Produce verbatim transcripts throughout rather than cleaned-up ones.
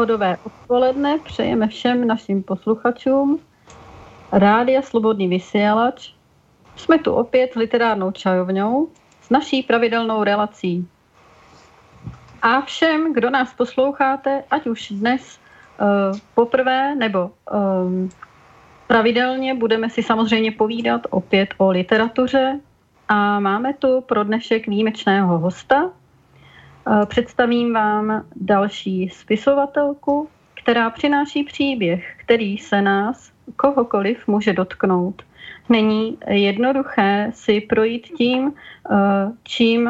pohodové odpoledne přejeme všem našim posluchačům Rádia Slobodný vysielač. Jsme tu opět s literárnou čajovňou s naší pravidelnou relací. A všem, kdo nás posloucháte, ať už dnes uh, poprvé nebo um, pravidelně, budeme si samozřejmě povídat opět o literatuře a máme tu pro dnešek výjimečného hosta. Představím vám další spisovatelku, která přináší příběh, který se nás, kohokoliv, může dotknout. Není jednoduché si projít tím, čím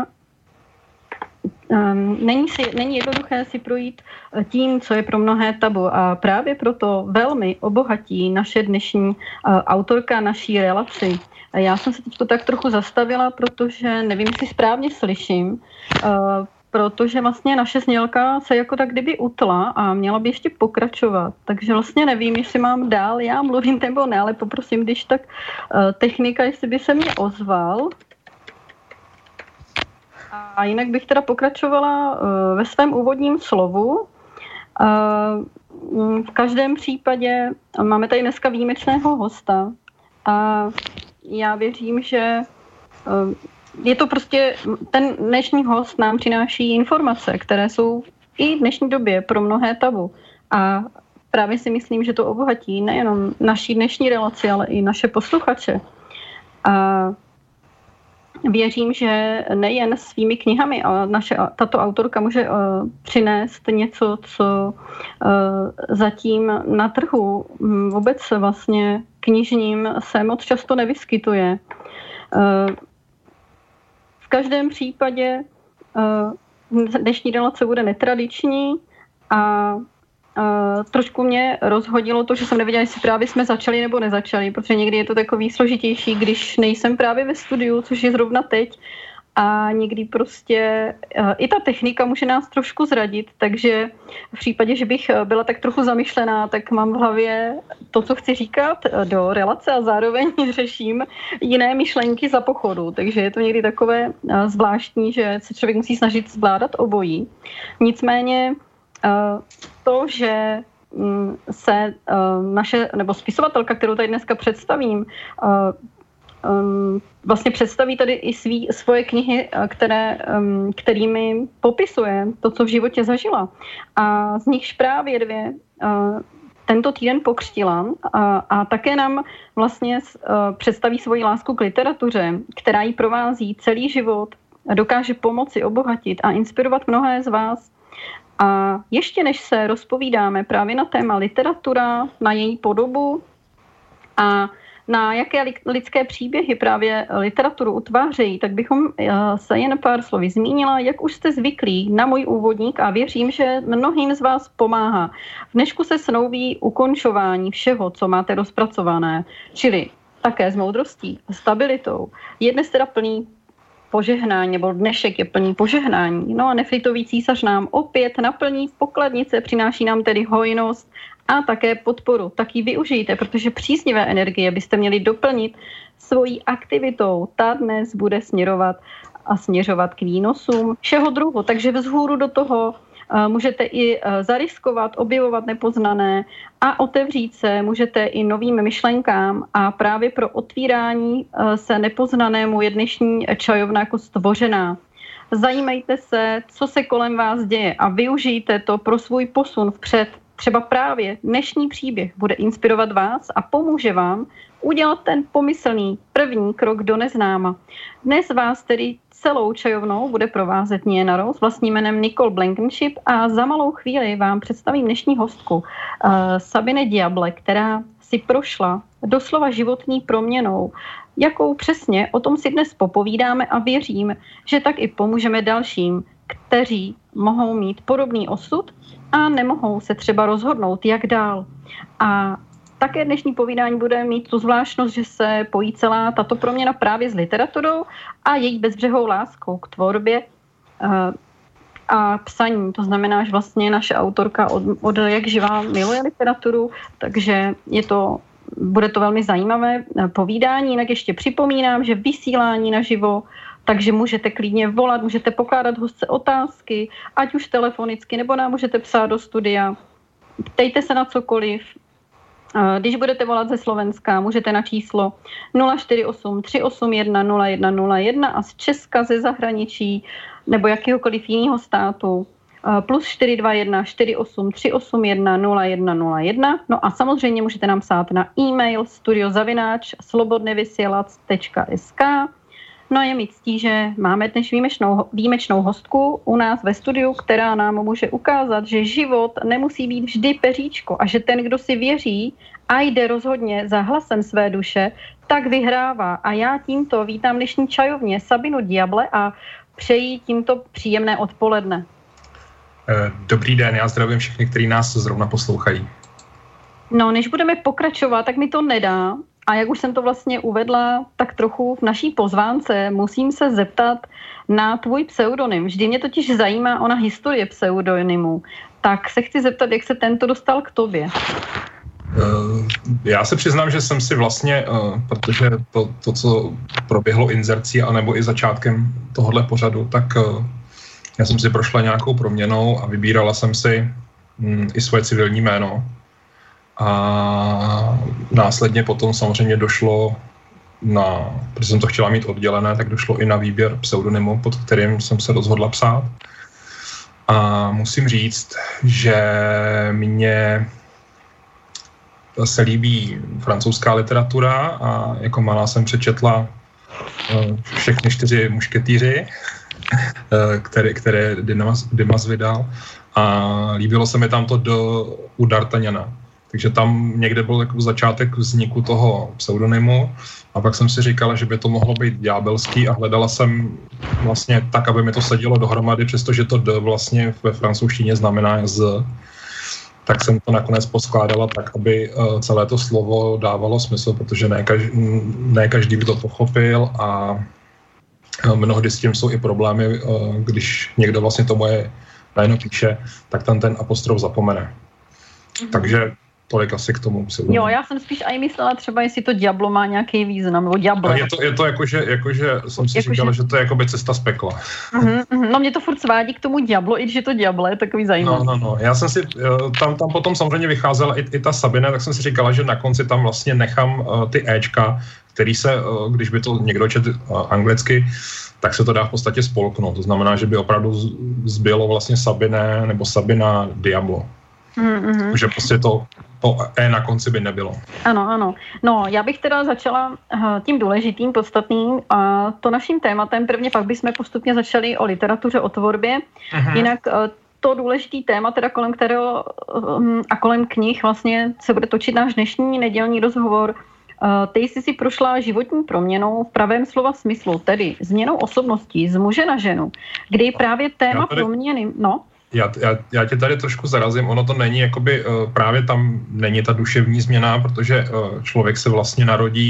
Není, si, není jednoduché si projít tím, co je pro mnohé tabu a právě proto velmi obohatí naše dnešní autorka naší relaci. Já jsem se teď to tak trochu zastavila, protože nevím, jestli správně slyším, protože vlastně naše znělka se jako tak kdyby utla a měla by ještě pokračovat. Takže vlastně nevím, jestli mám dál, já mluvím nebo ne, ale poprosím, když tak technika, jestli by se mě ozval. A jinak bych teda pokračovala ve svém úvodním slovu. V každém případě máme tady dneska výjimečného hosta a já věřím, že je to prostě, ten dnešní host nám přináší informace, které jsou i v dnešní době pro mnohé tabu. A právě si myslím, že to obohatí nejenom naší dnešní relaci, ale i naše posluchače. A věřím, že nejen svými knihami, ale naše, tato autorka může uh, přinést něco, co uh, zatím na trhu um, vůbec vlastně knižním se moc často nevyskytuje. Uh, v každém případě uh, dnešní relace bude netradiční a Uh, trošku mě rozhodilo to, že jsem nevěděla, jestli právě jsme začali nebo nezačali, protože někdy je to takový složitější, když nejsem právě ve studiu, což je zrovna teď. A někdy prostě uh, i ta technika může nás trošku zradit, takže v případě, že bych byla tak trochu zamyšlená, tak mám v hlavě to, co chci říkat do relace a zároveň řeším jiné myšlenky za pochodu. Takže je to někdy takové uh, zvláštní, že se člověk musí snažit zvládat obojí. Nicméně to, že se naše, nebo spisovatelka, kterou tady dneska představím, vlastně představí tady i svý, svoje knihy, které, kterými popisuje to, co v životě zažila. A z nichž právě dvě tento týden pokřtila a, a také nám vlastně představí svoji lásku k literatuře, která ji provází celý život, dokáže pomoci, obohatit a inspirovat mnohé z vás. A ještě než se rozpovídáme právě na téma literatura, na její podobu a na jaké lidské příběhy právě literaturu utvářejí, tak bychom se jen pár slovy zmínila, jak už jste zvyklí na můj úvodník a věřím, že mnohým z vás pomáhá. V dnešku se snoubí ukončování všeho, co máte rozpracované, čili také s moudrostí, stabilitou. Je dnes teda plný požehnání, nebo dnešek je plný požehnání. No a nefritový císař nám opět naplní pokladnice, přináší nám tedy hojnost a také podporu. Tak ji využijte, protože příznivé energie byste měli doplnit svojí aktivitou. Ta dnes bude směrovat a směřovat k výnosům všeho druhu. Takže vzhůru do toho můžete i zariskovat, objevovat nepoznané a otevřít se můžete i novým myšlenkám a právě pro otvírání se nepoznanému je dnešní čajovna jako stvořená. Zajímejte se, co se kolem vás děje a využijte to pro svůj posun vpřed. Třeba právě dnešní příběh bude inspirovat vás a pomůže vám udělat ten pomyslný první krok do neznáma. Dnes vás tedy celou čajovnou bude provázet Nina Rose s vlastním jménem Nicole Blankenship a za malou chvíli vám představím dnešní hostku uh, Sabine Diable, která si prošla doslova životní proměnou. Jakou přesně, o tom si dnes popovídáme a věřím, že tak i pomůžeme dalším, kteří mohou mít podobný osud a nemohou se třeba rozhodnout, jak dál. A také dnešní povídání bude mít tu zvláštnost, že se pojí celá tato proměna právě s literaturou a její bezbřehou láskou k tvorbě a psaní. To znamená, že vlastně naše autorka od, od jak živá miluje literaturu, takže je to, bude to velmi zajímavé povídání. Jinak ještě připomínám, že vysílání naživo, takže můžete klidně volat, můžete pokládat hostce otázky, ať už telefonicky, nebo nám můžete psát do studia. ptejte se na cokoliv. Když budete volat ze Slovenska, můžete na číslo nula čtyři osm tři osm jedna nula jedna nula jedna a z Česka, ze zahraničí nebo jakéhokoliv jiného státu plus čtyři dva jedna čtyři osm tři osm jedna nula jedna nula jedna. No a samozřejmě můžete nám psát na e-mail studiozavináč slobodnyvysielac tečka es ká. No a je mi ctí, že máme dnes výjimečnou, výjimečnou hostku u nás ve studiu, která nám může ukázat, že život nemusí být vždy peříčko a že ten, kdo si věří a jde rozhodně za hlasem své duše, tak vyhrává. A já tímto vítám dnešní čajovně Sabinu Diable a přeji tímto příjemné odpoledne. Dobrý den, já zdravím všechny, kteří nás zrovna poslouchají. No, než budeme pokračovat, tak mi to nedá. A jak už jsem to vlastně uvedla, tak trochu v naší pozvánce musím se zeptat na tvůj pseudonym. Vždy mě totiž zajímá ona historie pseudonymu. Tak se chci zeptat, jak se tento dostal k tobě. Já se přiznám, že jsem si vlastně, protože to, to co proběhlo inzercí anebo i začátkem tohohle pořadu, tak já jsem si prošla nějakou proměnou a vybírala jsem si i svoje civilní jméno. A následně potom samozřejmě došlo na, protože jsem to chtěla mít oddělené, tak došlo i na výběr pseudonymu, pod kterým jsem se rozhodla psát. A musím říct, že mě se líbí francouzská literatura a jako malá jsem přečetla všechny čtyři mušketýři, které, které Dimas, Dimas vydal, a líbilo se mi tam to do, u D'Artagnana. Takže tam někde byl jako začátek vzniku toho pseudonymu a pak jsem si říkala, že by to mohlo být ďábelský a hledala jsem vlastně tak, aby mi to sedělo dohromady, přestože to D vlastně ve francouzštině znamená Z, tak jsem to nakonec poskládala tak, aby celé to slovo dávalo smysl, protože ne každý, ne každý by to pochopil a mnohdy s tím jsou i problémy, když někdo vlastně to moje jméno píše, tak tam ten apostrof zapomene. Mm-hmm. Takže tolik asi k tomu pseudonymu. Jo, já jsem spíš aj myslela třeba, jestli to Diablo má nějaký význam, nebo Diable. Je to, je to jakože, jakože jsem si jako říkala, že... že to je jakoby cesta z pekla. Uh-huh, uh-huh. No mě to furt svádí k tomu Diablo, i když je to Diable, je takový zajímavý. No, no, no, já jsem si, tam, tam potom samozřejmě vycházela i, i ta Sabina, tak jsem si říkala, že na konci tam vlastně nechám uh, ty Ečka, který se, uh, když by to někdo četl uh, anglicky, tak se to dá v podstatě spolknout. To znamená, že by opravdu zbylo vlastně Sabine nebo Sabina Diablo. Mm-hmm. Že prostě to, to E na konci by nebylo. Ano, ano. No, já bych teda začala tím důležitým, podstatným a to naším tématem. Prvně pak bychom postupně začali o literatuře, o tvorbě. Mm-hmm. Jinak to důležitý téma, teda kolem kterého a kolem knih vlastně se bude točit náš dnešní nedělní rozhovor. Ty jsi si prošla životní proměnou v pravém slova smyslu, tedy změnou osobností z muže na ženu, kdy právě téma tady... proměny, no, Já, já, já tě tady trošku zarazím, ono to není, jakoby uh, právě tam není ta duševní změna, protože uh, člověk se vlastně narodí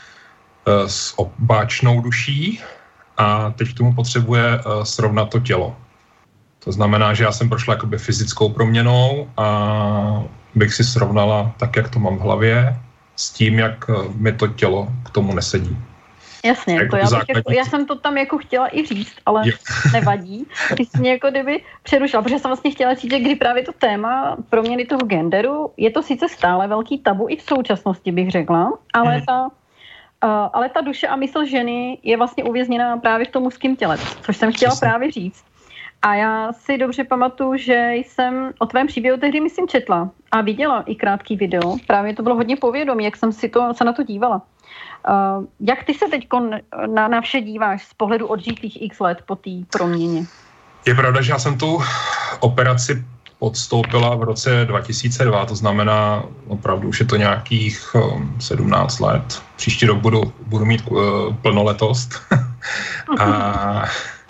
uh, s obáčnou duší a teď k tomu potřebuje uh, srovnat to tělo. To znamená, že já jsem prošla jakoby fyzickou proměnou a bych si srovnala tak, jak to mám v hlavě, s tím, jak uh, mi to tělo k tomu nesedí. Jasně, jako to já, bych jako, já jsem to tam jako chtěla i říct, ale jo. Nevadí. Ty jsi mě jako kdyby přerušila, protože jsem vlastně chtěla říct, že kdy právě to téma proměny toho genderu, je to sice stále velký tabu i v současnosti, bych řekla, ale, hmm. ta, uh, ale ta duše a mysl ženy je vlastně uvězněná právě v tom mužském těle, což jsem chtěla Přesně. právě říct. A já si dobře pamatuju, že jsem o tvém příběhu tehdy, myslím, četla a viděla i krátký video. Právě to bylo hodně povědomí, jak jsem si to, se na to dívala. Uh, jak ty se teď na, na vše díváš z pohledu odžitých x let po té proměně? Je pravda, že já jsem tu operaci podstoupila v roce dva tisíce dva, to znamená opravdu už je to nějakých um, sedmnáct let. Příští rok budu, budu mít uh, plnoletost. A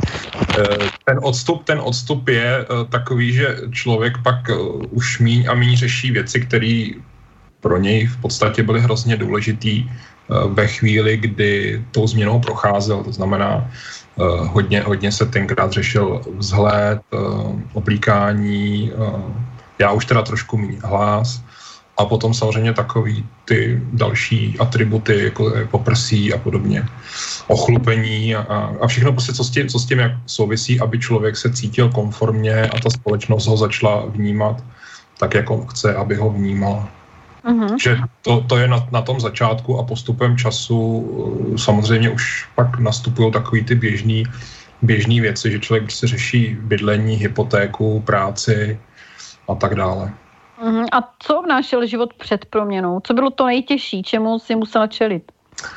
ten odstup, ten odstup je uh, takový, že člověk pak uh, už míň a míň řeší věci, které pro něj v podstatě byly hrozně důležitý ve chvíli, kdy tou změnou procházel. To znamená, uh, hodně, hodně se tenkrát řešil vzhled, uh, oblíkání, uh, já už teda trošku méně hlas a potom samozřejmě takový ty další atributy, jako poprsí a podobně, ochlupení a, a všechno prostě, co s tím, co s tím jak souvisí, aby člověk se cítil konformně a ta společnost ho začala vnímat tak, jako chce, aby ho vnímal. Mm-hmm. Že to, to je na, na tom začátku a postupem času samozřejmě už pak nastupují takový ty běžný, běžný věci, že člověk prostě řeší bydlení, hypotéku, práci a tak dále. Mm-hmm. A co vnášel život před proměnou? Co bylo to nejtěžší? Čemu si musela čelit?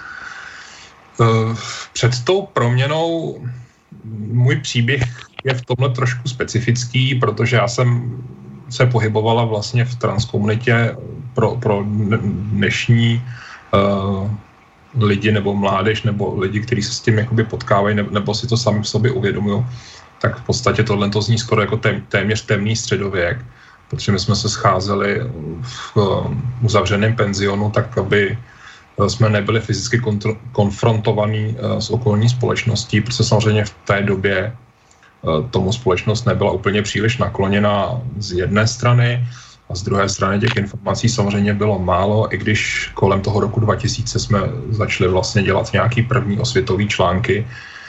Uh, před tou proměnou můj příběh je v tomhle trošku specifický, protože já jsem se pohybovala vlastně v transkomunitě pro, pro dnešní uh, lidi nebo mládež nebo lidi, kteří se s tím jakoby potkávají ne, nebo si to sami v sobě uvědomují, tak v podstatě tohle to zní skoro jako tém, téměř temný středověk, protože my jsme se scházeli v uh, uzavřeném penzionu, tak aby jsme nebyli fyzicky kontro, konfrontovaní uh, s okolní společností, protože samozřejmě v té době tomu společnost nebyla úplně příliš nakloněna z jedné strany a z druhé strany těch informací samozřejmě bylo málo, i když kolem toho roku dva tisíce jsme začali vlastně dělat nějaký první osvětový články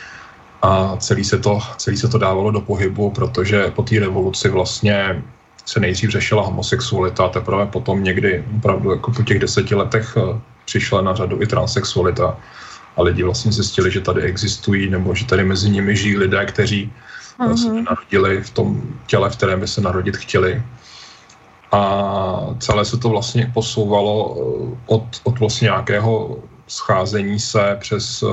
a celý se to, celý se to dávalo do pohybu, protože po té revoluci vlastně se nejdřív řešila homosexualita a teprve potom někdy opravdu jako po těch deseti letech přišla na řadu i transsexualita a lidi vlastně zjistili, že tady existují nebo že tady mezi nimi žijí lidé, kteří mm-hmm. se narodili v tom těle, v kterém by se narodit chtěli. A celé se to vlastně posouvalo od, od vlastně nějakého scházení se přes,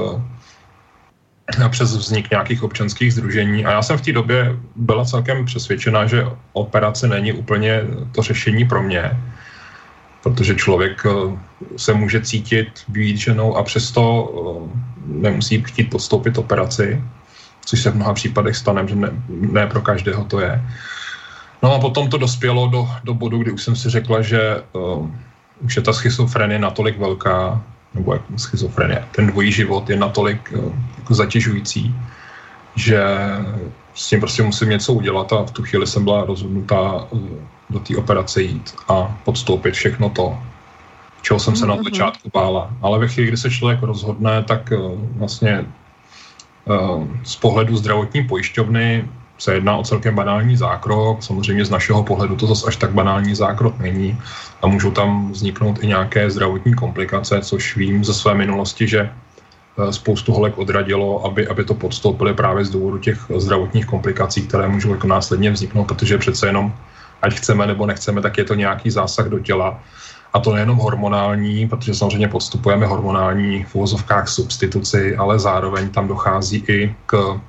přes vznik nějakých občanských sdružení. A já jsem v té době byla celkem přesvědčena, že operace není úplně to řešení pro mě, protože člověk se může cítit být ženou a přesto nemusí chtít podstoupit operaci, což se v mnoha případech stane, že ne, ne pro každého to je. No a potom to dospělo do, do bodu, kdy už jsem si řekla, že uh, už je ta schizofrenie natolik velká, nebo jak schizofrenie, ten dvojí život je natolik uh, jako zatěžující, že s tím prostě musím něco udělat a v tu chvíli jsem byla rozhodnutá uh, do té operace jít a podstoupit všechno to, čeho jsem se mm-hmm. na začátku bála. Ale ve chvíli, kdy se člověk rozhodne, tak uh, vlastně uh, z pohledu zdravotní pojišťovny se jedná o celkem banální zákrok. Samozřejmě z našeho pohledu to zase až tak banální zákrok není a můžou tam vzniknout i nějaké zdravotní komplikace, což vím ze své minulosti, že spoustu holek odradilo, aby, aby to podstoupili právě z důvodu těch zdravotních komplikací, které můžou jako následně vzniknout, protože přece jenom, ať chceme nebo nechceme, tak je to nějaký zásah do těla. A to nejenom hormonální, protože samozřejmě podstupujeme hormonální v uvozovkách substituci, ale zároveň tam dochází i k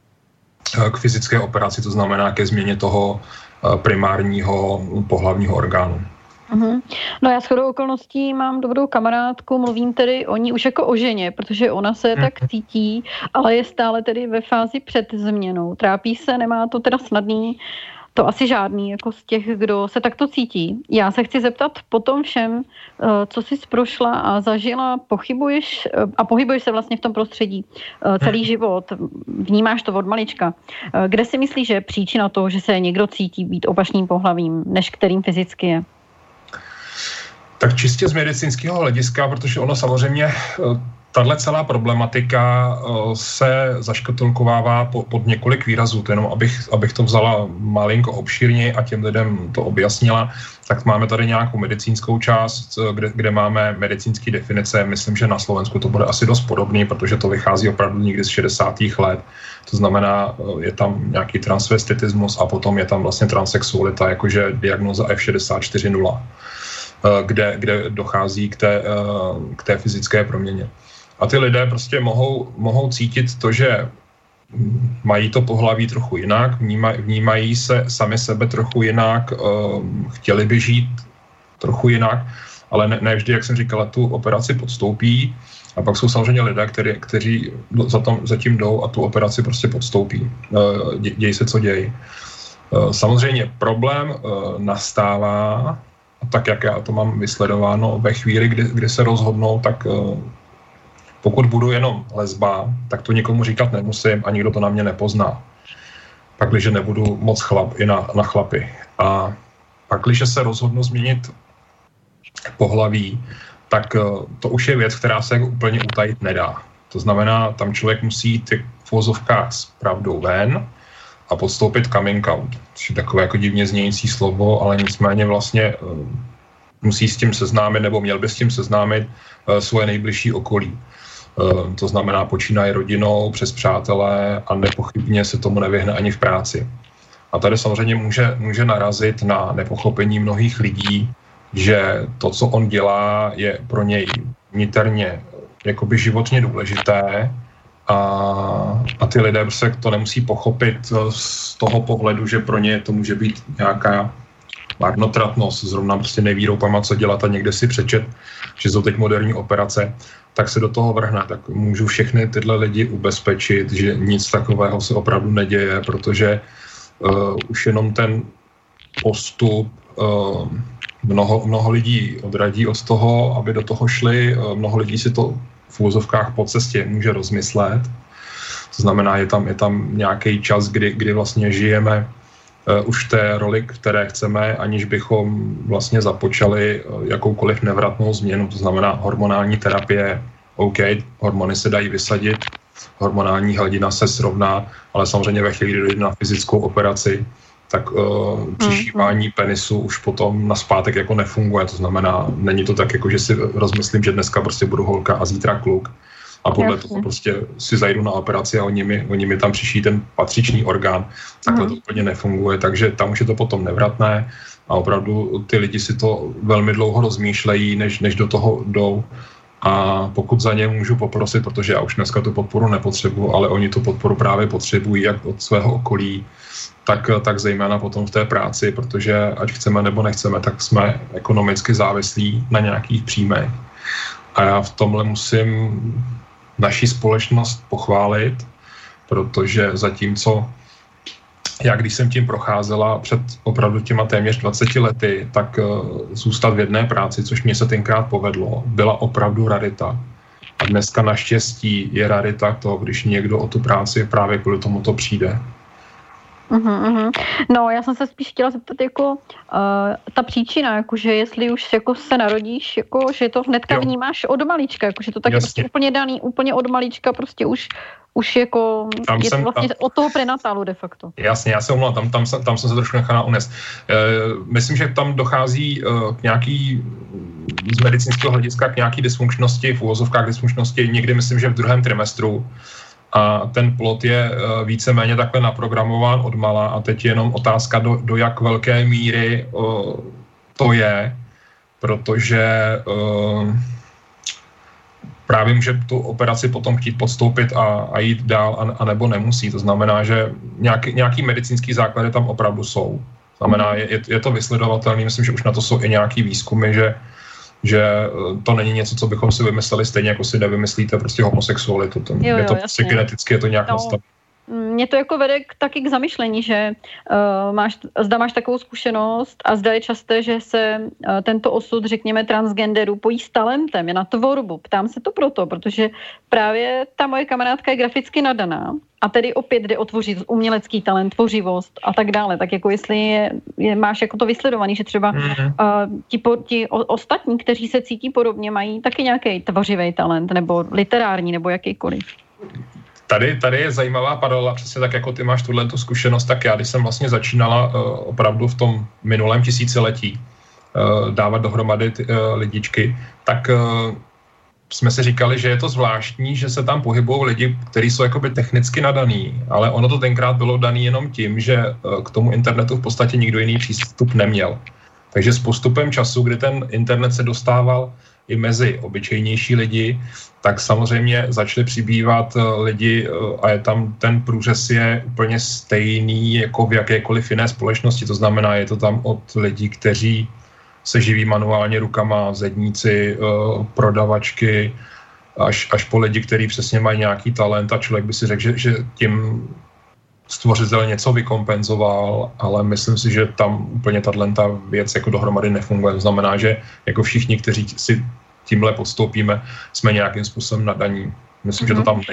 k fyzické operaci, to znamená ke změně toho primárního pohlavního orgánu. Uh-huh. No já shodou okolností mám dobrou kamarádku, mluvím tedy o ní už jako o ženě, protože ona se uh-huh. tak cítí, ale je stále tedy ve fázi před změnou. Trápí se, nemá to teda snadný, to asi žádný, jako z těch, kdo se takto cítí. Já se chci zeptat po tom všem, co jsi prošla a zažila, pochybuješ a pohybuješ se vlastně v tom prostředí celý život, vnímáš to od malička. Kde si myslíš, že je příčina toho, že se někdo cítí být opačným pohlavím, než kterým fyzicky je? Tak čistě z medicínského hlediska, protože ono samozřejmě tahle celá problematika se zaškatulkovává pod několik výrazů, to jenom abych, abych to vzala malinko obšírně a těm lidem to objasnila, tak máme tady nějakou medicínskou část, kde, kde máme medicínské definice. Myslím, že na Slovensku to bude asi dost podobný, protože to vychází opravdu někdy z šedesátých let. To znamená, je tam nějaký transvestitismus a potom je tam vlastně transsexualita, jakože diagnóza F šedesát čtyři nula, kde, kde dochází k té, k té fyzické proměně. A ty lidé prostě mohou, mohou cítit to, že mají to pohlaví trochu jinak, vnímají, vnímají se sami sebe trochu jinak, chtěli by žít trochu jinak, ale ne, ne vždy, jak jsem říkala, tu operaci podstoupí. A pak jsou samozřejmě lidé, který, kteří za tom, zatím jdou a tu operaci prostě podstoupí. Dě, děj se, co děj. Samozřejmě problém nastává, tak jak já to mám vysledováno, ve chvíli, kdy, kdy se rozhodnou, tak pokud budu jenom lesba, tak to nikomu říkat nemusím a nikdo to na mě nepozná. Pak, když nebudu moc chlap i na, na chlapy. A pak, když se rozhodnu změnit pohlaví, tak to už je věc, která se úplně utajit nedá. To znamená, tam člověk musí jít v uvozovkách s pravdou ven a podstoupit coming out. Což je takové jako divně znějící slovo, ale nicméně vlastně musí s tím seznámit, nebo měl by s tím seznámit svoje nejbližší okolí. To znamená počínaje rodinou, přes přátelé a nepochybně se tomu nevyhne ani v práci. A tady samozřejmě může, může narazit na nepochopení mnohých lidí, že to, co on dělá, je pro něj niterně jakoby životně důležité a, a ty lidé se to nemusí pochopit z toho pohledu, že pro ně to může být nějaká marnotratnost, zrovna prostě neví roupama, co dělat a někde si přečet, že jsou teď moderní operace, tak se do toho vrhne. Tak můžu všechny tyhle lidi ubezpečit, že nic takového se opravdu neděje, protože uh, už jenom ten postup uh, mnoho, mnoho lidí odradí od toho, aby do toho šli. Uh, mnoho lidí si to v úvozovkách po cestě může rozmyslet. To znamená, je tam, je tam nějaký čas, kdy, kdy vlastně žijeme uh, už v té roli, které chceme, aniž bychom vlastně započali uh, jakoukoliv nevratnou změnu. To znamená hormonální terapie, OK, hormony se dají vysadit, hormonální hladina se srovná, ale samozřejmě ve chvíli, kdy dojde na fyzickou operaci, tak uh, přišívání penisu už potom naspátek jako nefunguje. To znamená, není to tak, jako že si rozmyslím, že dneska prostě budu holka a zítra kluk. A podle Jasně. toho prostě si zajdu na operaci a oni mi, oni mi tam přiší ten patřičný orgán. Takhle mm. to úplně nefunguje, takže tam už je to potom nevratné a opravdu ty lidi si to velmi dlouho rozmýšlejí, než, než do toho jdou. A pokud za ně můžu poprosit, protože já už dneska tu podporu nepotřebuji, ale oni tu podporu právě potřebují jak od svého okolí, tak, tak zejména potom v té práci, protože ať chceme nebo nechceme, tak jsme ekonomicky závislí na nějakých příjmech. A já v tomhle musím naši společnost pochválit, protože zatímco já, když jsem tím procházela před opravdu těma téměř dvaceti lety, tak uh, zůstat v jedné práci, což mě se tenkrát povedlo, byla opravdu rarita. A dneska naštěstí je rarita to, když někdo o tu práci právě kvůli tomuto přijde. Uhum, uhum. No, já jsem se spíš chtěla zeptat, jako uh, ta příčina, jakože jestli už jako se narodíš, jako, že to hnedka jo. vnímáš od malička, jakože to tak je prostě úplně daný, úplně od malička, prostě už, už jako tam je jsem, to vlastně tam, od toho prenatálu de facto. Jasně, já se omlouvám, tam, tam, jsem, tam jsem se trošku nechala unést. Uh, myslím, že tam dochází uh, k nějaký z medicínského hlediska k nějaký dysfunkčnosti, v uvozovkách dysfunkčnosti, někdy myslím, že v druhém trimestru. A ten plod je víceméně takhle naprogramován odmala a teď je jenom otázka, do, do jak velké míry uh, to je, protože uh, právě může tu operaci potom chtít podstoupit a, a jít dál, a, a nebo nemusí. To znamená, že nějaký, nějaký medicínský základy tam opravdu jsou. Znamená, je, je to vysledovatelné, myslím, že už na to jsou i nějaký výzkumy, že že to není něco, co bychom si vymysleli stejně, jako si nevymyslíte prostě homosexualitu. To, jo, je to jo, prostě geneticky, je to nějak no, nastavené. Mě to jako vede k, taky k zamyšlení, že uh, máš, zda máš takovou zkušenost a zda je časté, že se uh, tento osud, řekněme, transgenderu pojí s talentem, je na tvorbu. Ptám se to proto, protože právě ta moje kamarádka je graficky nadaná a tedy opět jde o tvořit umělecký talent, tvořivost a tak dále. Tak jako jestli je, je, máš jako to vysledovaný, že třeba mm-hmm. uh, ti, po, ti o, ostatní, kteří se cítí podobně, mají taky nějaký tvořivý talent nebo literární nebo jakýkoliv. Tady, tady je zajímavá paralela, přesně tak, jako ty máš tuhletu zkušenost, tak já, když jsem vlastně začínala uh, opravdu v tom minulém tisíciletí uh, dávat dohromady ty, uh, lidičky, tak uh, jsme si říkali, že je to zvláštní, že se tam pohybují lidi, kteří jsou jakoby technicky nadaný, ale ono to tenkrát bylo daný jenom tím, že uh, k tomu internetu v podstatě nikdo jiný přístup neměl. Takže s postupem času, kdy ten internet se dostával i mezi obyčejnější lidi, tak samozřejmě začaly přibývat lidi a je tam ten průřez je úplně stejný jako v jakékoliv jiné společnosti. To znamená, je to tam od lidí, kteří se živí manuálně rukama, zedníci, prodavačky, až, až po lidi, kteří přesně mají nějaký talent a člověk by si řekl, že, že tím stvořitel něco vykompenzoval, ale myslím si, že tam úplně tato věc jako dohromady nefunguje. To znamená, že jako všichni, kteří si tímhle podstoupíme, jsme nějakým způsobem nadaní. Myslím, mm-hmm. že to tam není.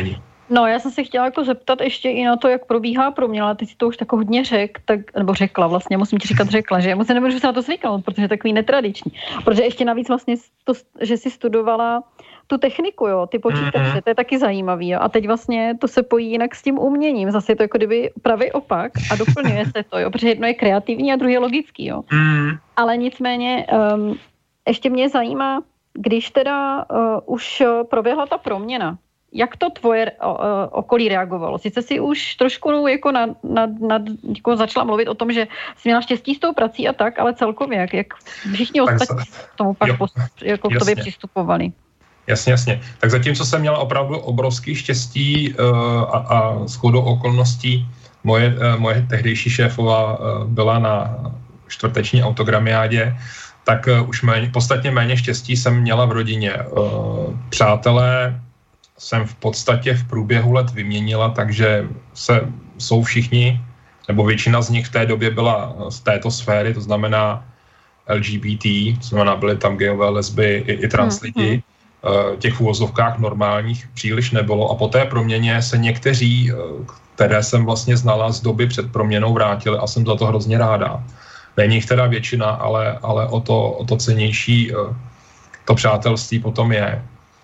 No, já jsem se chtěla jako zeptat ještě i na to, jak probíhá proměna, ale ty si to už tak hodně řek, tak, nebo řekla vlastně, musím ti říkat řekla, že já musím nemůžu se na to zvyknout, protože je takový netradiční. Protože ještě navíc vlastně, to, že jsi studovala tu techniku, jo, ty počítače, mm-hmm. to je taky zajímavý, jo, a teď vlastně to se pojí jinak s tím uměním, zase je to jako kdyby pravý opak a doplňuje se to, jo, protože jedno je kreativní a druhý je logický, jo. Mm-hmm. Ale nicméně um, ještě mě zajímá, když teda uh, už proběhla ta proměna, jak to tvoje uh, okolí reagovalo? Sice si už trošku jako, nad, nad, nad, jako začala mluvit o tom, že jsi měla štěstí s tou prací a tak, ale celkově, jak, jak všichni ostatní k tomu pak post, jako k tobě přistupovali. Jasně, jasně. Tak zatímco jsem měla opravdu obrovský štěstí uh, a, a shodou okolností, moje, uh, moje tehdejší šéfová uh, byla na čtvrteční autogramiádě, tak uh, už méně, podstatně méně štěstí jsem měla v rodině. Uh, přátelé jsem v podstatě v průběhu let vyměnila, takže se, jsou všichni, nebo většina z nich v té době byla z této sféry, to znamená L G B T, to znamená byly tam gayové, lesby i, i trans lidi. Hmm. Těch v uvozovkách normálních příliš nebylo a po té proměně se někteří, které jsem vlastně znala z doby před proměnou, vrátili a jsem za to hrozně ráda. Není jich teda většina, ale, ale o, to, o to cennější to přátelství potom je.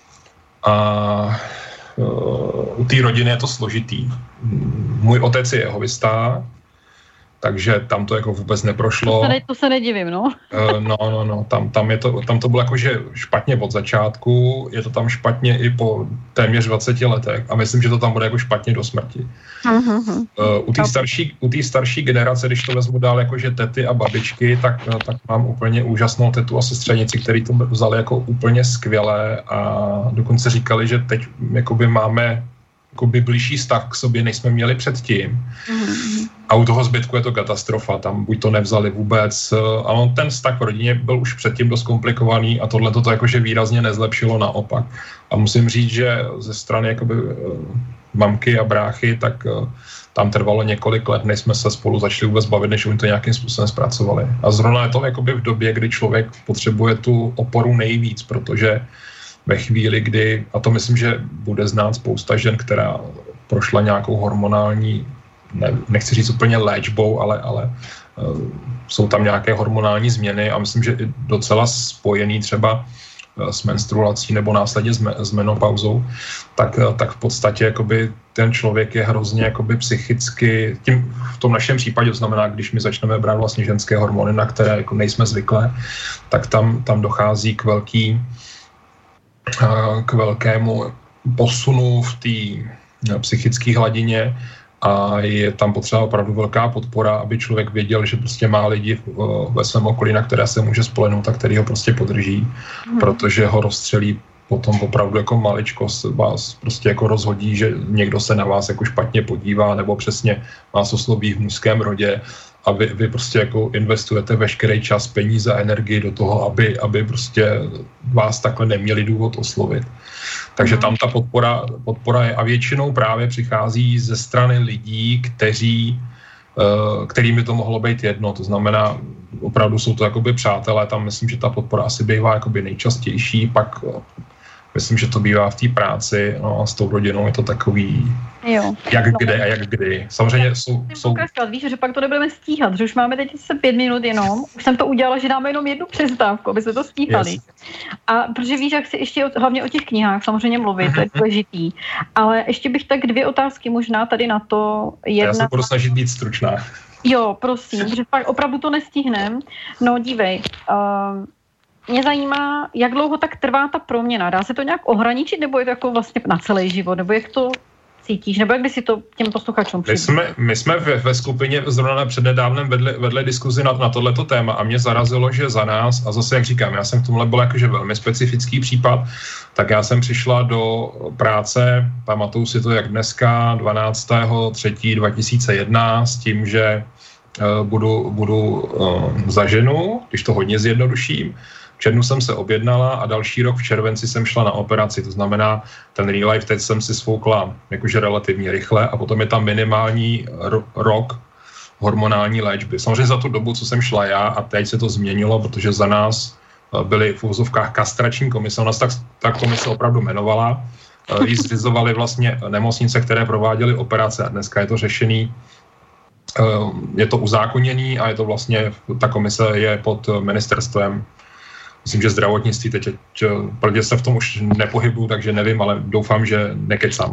A u té rodiny je to složitý. Můj otec je jehovista, takže tam to jako vůbec neprošlo. To se, ne, to se nedivím, no. No, no, no, tam, tam, je to, tam to bylo jakože špatně od začátku, je to tam špatně i po téměř dvaceti letech a myslím, že to tam bude jako špatně do smrti. Uh-huh. U té starší, u té starší generace, když to vezmu dál jakože tety a babičky, tak, tak mám úplně úžasnou tetu a sestřenici, který to vzali jako úplně skvěle a dokonce říkali, že teď jakoby máme jakoby blížší vztah k sobě, než jsme měli předtím. Mm. A u toho zbytku je to katastrofa, tam buď to nevzali vůbec, ale ten vztah v rodině byl už předtím dost komplikovaný a tohle to jakože výrazně nezlepšilo, naopak. A musím říct, že ze strany jakoby mamky a bráchy, tak tam trvalo několik let, než jsme se spolu začali vůbec bavit, než oni to nějakým způsobem zpracovali. A zrovna je to jakoby v době, kdy člověk potřebuje tu oporu nejvíc, protože ve chvíli, kdy, a to myslím, že bude znát spousta žen, která prošla nějakou hormonální, ne, nechci říct úplně léčbou, ale, ale uh, jsou tam nějaké hormonální změny a myslím, že i docela spojený třeba uh, s menstruací nebo následně s, me, s menopauzou, tak, uh, tak v podstatě jakoby, ten člověk je hrozně jakoby, psychicky, tím v tom našem případě, to znamená, když my začneme brát vlastně ženské hormony, na které jako nejsme zvyklé, tak tam, tam dochází k velký k velkému posunu v té psychické hladině a je tam potřeba opravdu velká podpora, aby člověk věděl, že prostě má lidi ve svém okolí, na které se může spolehnout a který ho prostě podrží, hmm. protože ho rozstřelí potom opravdu jako maličkost vás prostě jako rozhodí, že někdo se na vás jako špatně podívá nebo přesně vás osloví v mužském rodě a vy, vy prostě jako investujete veškerý čas, peníze a energii do toho, aby, aby prostě vás takhle neměli důvod oslovit. Takže tam ta podpora, podpora je a většinou právě přichází ze strany lidí, kteří, kterým by to mohlo být jedno. To znamená, opravdu jsou to jakoby přátelé, tam myslím, že ta podpora asi bývá jakoby nejčastější, pak myslím, že to bývá v té práci, no a s tou rodinou je to takový, jo. jak no. kde a jak kdy. Samozřejmě jsou... jsou... Víš, že pak to nebudeme stíhat, že už máme teď se pět minut jenom, už jsem to udělala, že dáme jenom jednu přestávku, aby jsme to stíhali. Yes. A protože víš, jak si ještě o, hlavně o těch knihách samozřejmě mluvit, to je důležitý, ale ještě bych tak dvě otázky možná tady na to. Jedna... Já se budu snažit být stručná. Jo, prosím, že pak opravdu to nestihnem. No dívej, uh, mě zajímá, jak dlouho tak trvá ta proměna. Dá se to nějak ohraničit, nebo je to jako vlastně na celý život, nebo jak to cítíš, nebo jak by si to těm posluchačům my jsme, my jsme ve, ve skupině zrovna přednedávnem vedli, vedli diskuzi na, na tohleto téma a mě zarazilo, že za nás, a zase jak říkám, já jsem v tomhle byl jakože velmi specifický případ, tak já jsem přišla do práce, pamatuju si to jak dneska, dvanáctého třetího dva tisíce jedna, s tím, že uh, budu, budu uh, za ženu, když to hodně zjednoduším. V červnu jsem se objednala a další rok v červenci jsem šla na operaci, to znamená, ten real life teď jsem si svoukla jakože relativně rychle a potom je tam minimální ro- rok hormonální léčby. Samozřejmě za tu dobu, co jsem šla já a teď se to změnilo, protože za nás byly v uvozovkách kastrační komise, ona se tak, ta komise opravdu jmenovala, ji zřizovaly vlastně nemocnice, které prováděly operace a dneska je to řešený, je to uzákoněný a je to vlastně, ta komise je pod ministerstvem, myslím, že zdravotnictví, teď protože se v tom už nepohybuju, takže nevím, ale doufám, že nekecám.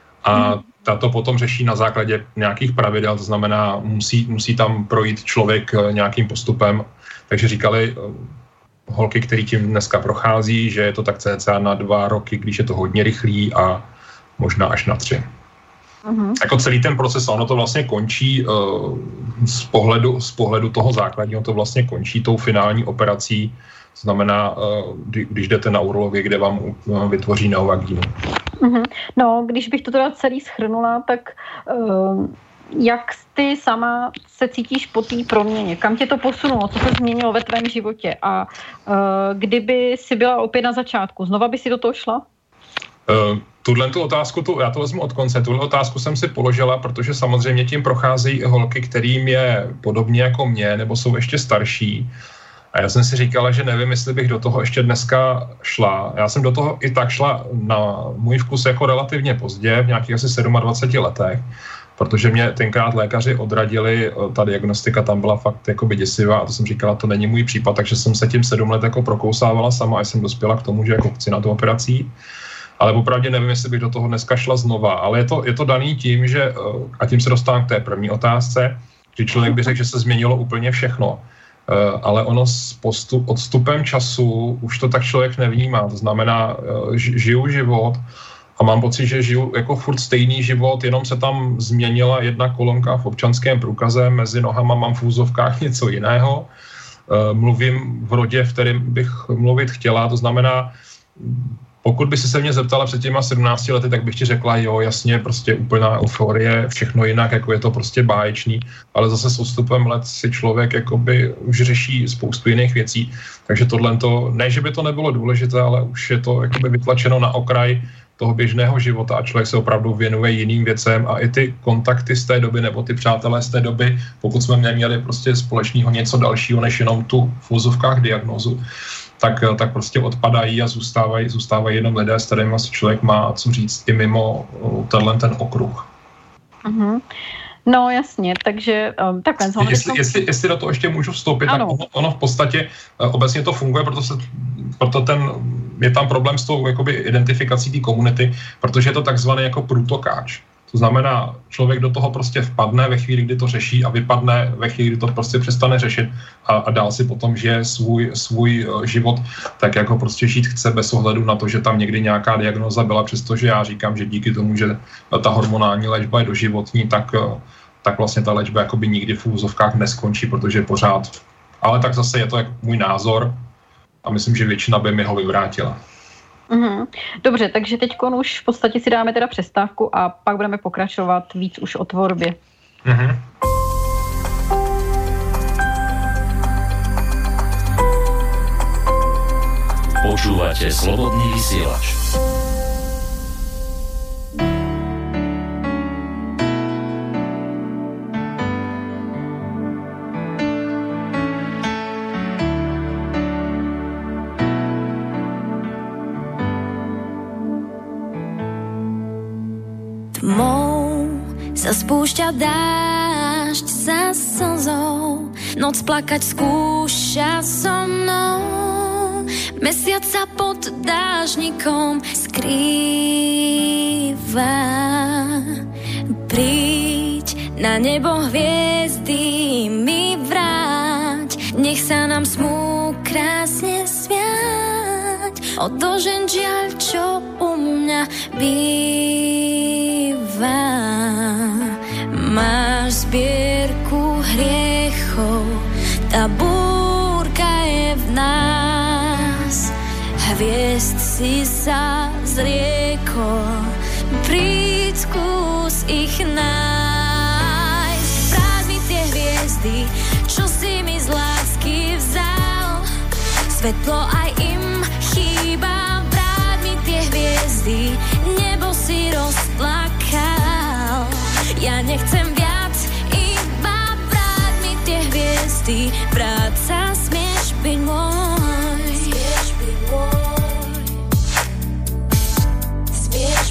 A tato potom řeší na základě nějakých pravidel, to znamená, musí, musí tam projít člověk nějakým postupem. Takže říkali holky, který tím dneska prochází, že je to tak cca na dva roky, když je to hodně rychlý a možná až na tři. Uh-huh. Jako celý ten proces, ono to vlastně končí uh, z pohledu, z pohledu toho základního, to vlastně končí tou finální operací. To znamená, když jdete na urologii, kde vám vytvoří neovagínu. Mm-hmm. No, když bych to teda celý shrnula, tak uh, jak ty sama se cítíš po té proměně? Kam tě to posunulo? Co se změnilo ve tvém životě? A uh, kdyby si byla opět na začátku, znova by si do toho šla? Uh, tuhle tu otázku, tu, já to vezmu od konce, tuhle otázku jsem si položila, protože samozřejmě tím procházejí holky, kterým je podobně jako mě, nebo jsou ještě starší. A já jsem si říkala, že nevím, jestli bych do toho ještě dneska šla. Já jsem do toho i tak šla na můj vkus jako relativně pozdě, v nějakých asi dvaceti sedmi letech, protože mě tenkrát lékaři odradili, ta diagnostika tam byla fakt jakoby děsivá a to jsem říkala, to není můj případ, takže jsem se tím sedm let jako prokousávala sama a jsem dospěla k tomu, že jako chci na tu operací. Ale opravdu nevím, jestli bych do toho dneska šla znova, ale je to, je to daný tím, že, a tím se dostávám k té první otázce, že člověk by řekl, že se změnilo úplně všechno. Uh, ale ono s postup, odstupem času už to tak člověk nevnímá. To znamená, uh, žiju život a mám pocit, že žiju jako furt stejný život, jenom se tam změnila jedna kolonka v občanském průkaze, mezi nohama mám v úzovkách něco jiného. Uh, mluvím v rodě, v kterém bych mluvit chtěla, to znamená, pokud by si se mě zeptala před těma sedmnácti lety, tak bych ti řekla, jo, jasně, prostě úplná euforie, všechno jinak, jako je to prostě báječný, ale zase s odstupem let si člověk jakoby už řeší spoustu jiných věcí, takže tohle to, ne, že by to nebylo důležité, ale už je to jakoby vytlačeno na okraj toho běžného života a člověk se opravdu věnuje jiným věcem a i ty kontakty z té doby nebo ty přátelé z té doby, pokud jsme neměli prostě společného něco dalšího, než jenom tu v úzovkách diagnózu, tak, tak prostě odpadají a zůstávají, zůstávají jenom lidé, s kterými asi člověk má co říct i mimo tenhle ten okruh. Uh-huh. No jasně, takže um, takhle. Jestli, jestli, jestli do toho ještě můžu vstoupit, ano. Tak ono, ono v podstatě uh, obecně to funguje, proto, se, proto ten, je tam problém s tou jakoby, identifikací té komunity, protože je to takzvaný jako průtokáč. To znamená, člověk do toho prostě vpadne ve chvíli, kdy to řeší a vypadne ve chvíli, kdy to prostě přestane řešit a, a dál si potom žije svůj, svůj život tak, jak ho prostě žít chce bez ohledu na to, že tam někdy nějaká diagnóza byla, přestože já říkám, že díky tomu, že ta hormonální léčba je doživotní, tak, tak vlastně ta léčba jakoby nikdy v úzovkách neskončí, protože pořád, ale tak zase je to jak můj názor a myslím, že většina by mi ho vyvrátila. Uhum. Dobře, takže teď už v podstatě si dáme teda přestávku a pak budeme pokračovat víc už o tvorbě. Uhum. Počúvate Slobodný vysielač. Sa spúšťa dážď za slzou, noc plakať skúša so mnou. Mesiac sa pod dážnikom skrýva. Príď na nebo hviezdy mi vráť, nech sa nám smú krásne smiať. Odožen žiaľ, čo u mňa býva. Máš zbierku hriechov, tá búrka je v nás. Hviezd si sa zriekol, príď skús ich nájsť. Vráť mi tie hviezdy, čo si mi z lásky vzal. Svetlo aj im chýba, vráť mi tie hviezdy, nebo si rozplakal. Ja nechcem viac, iba vráť mi tie hviezdy, práca smieš byť môj. Smieš byť môj. Smieš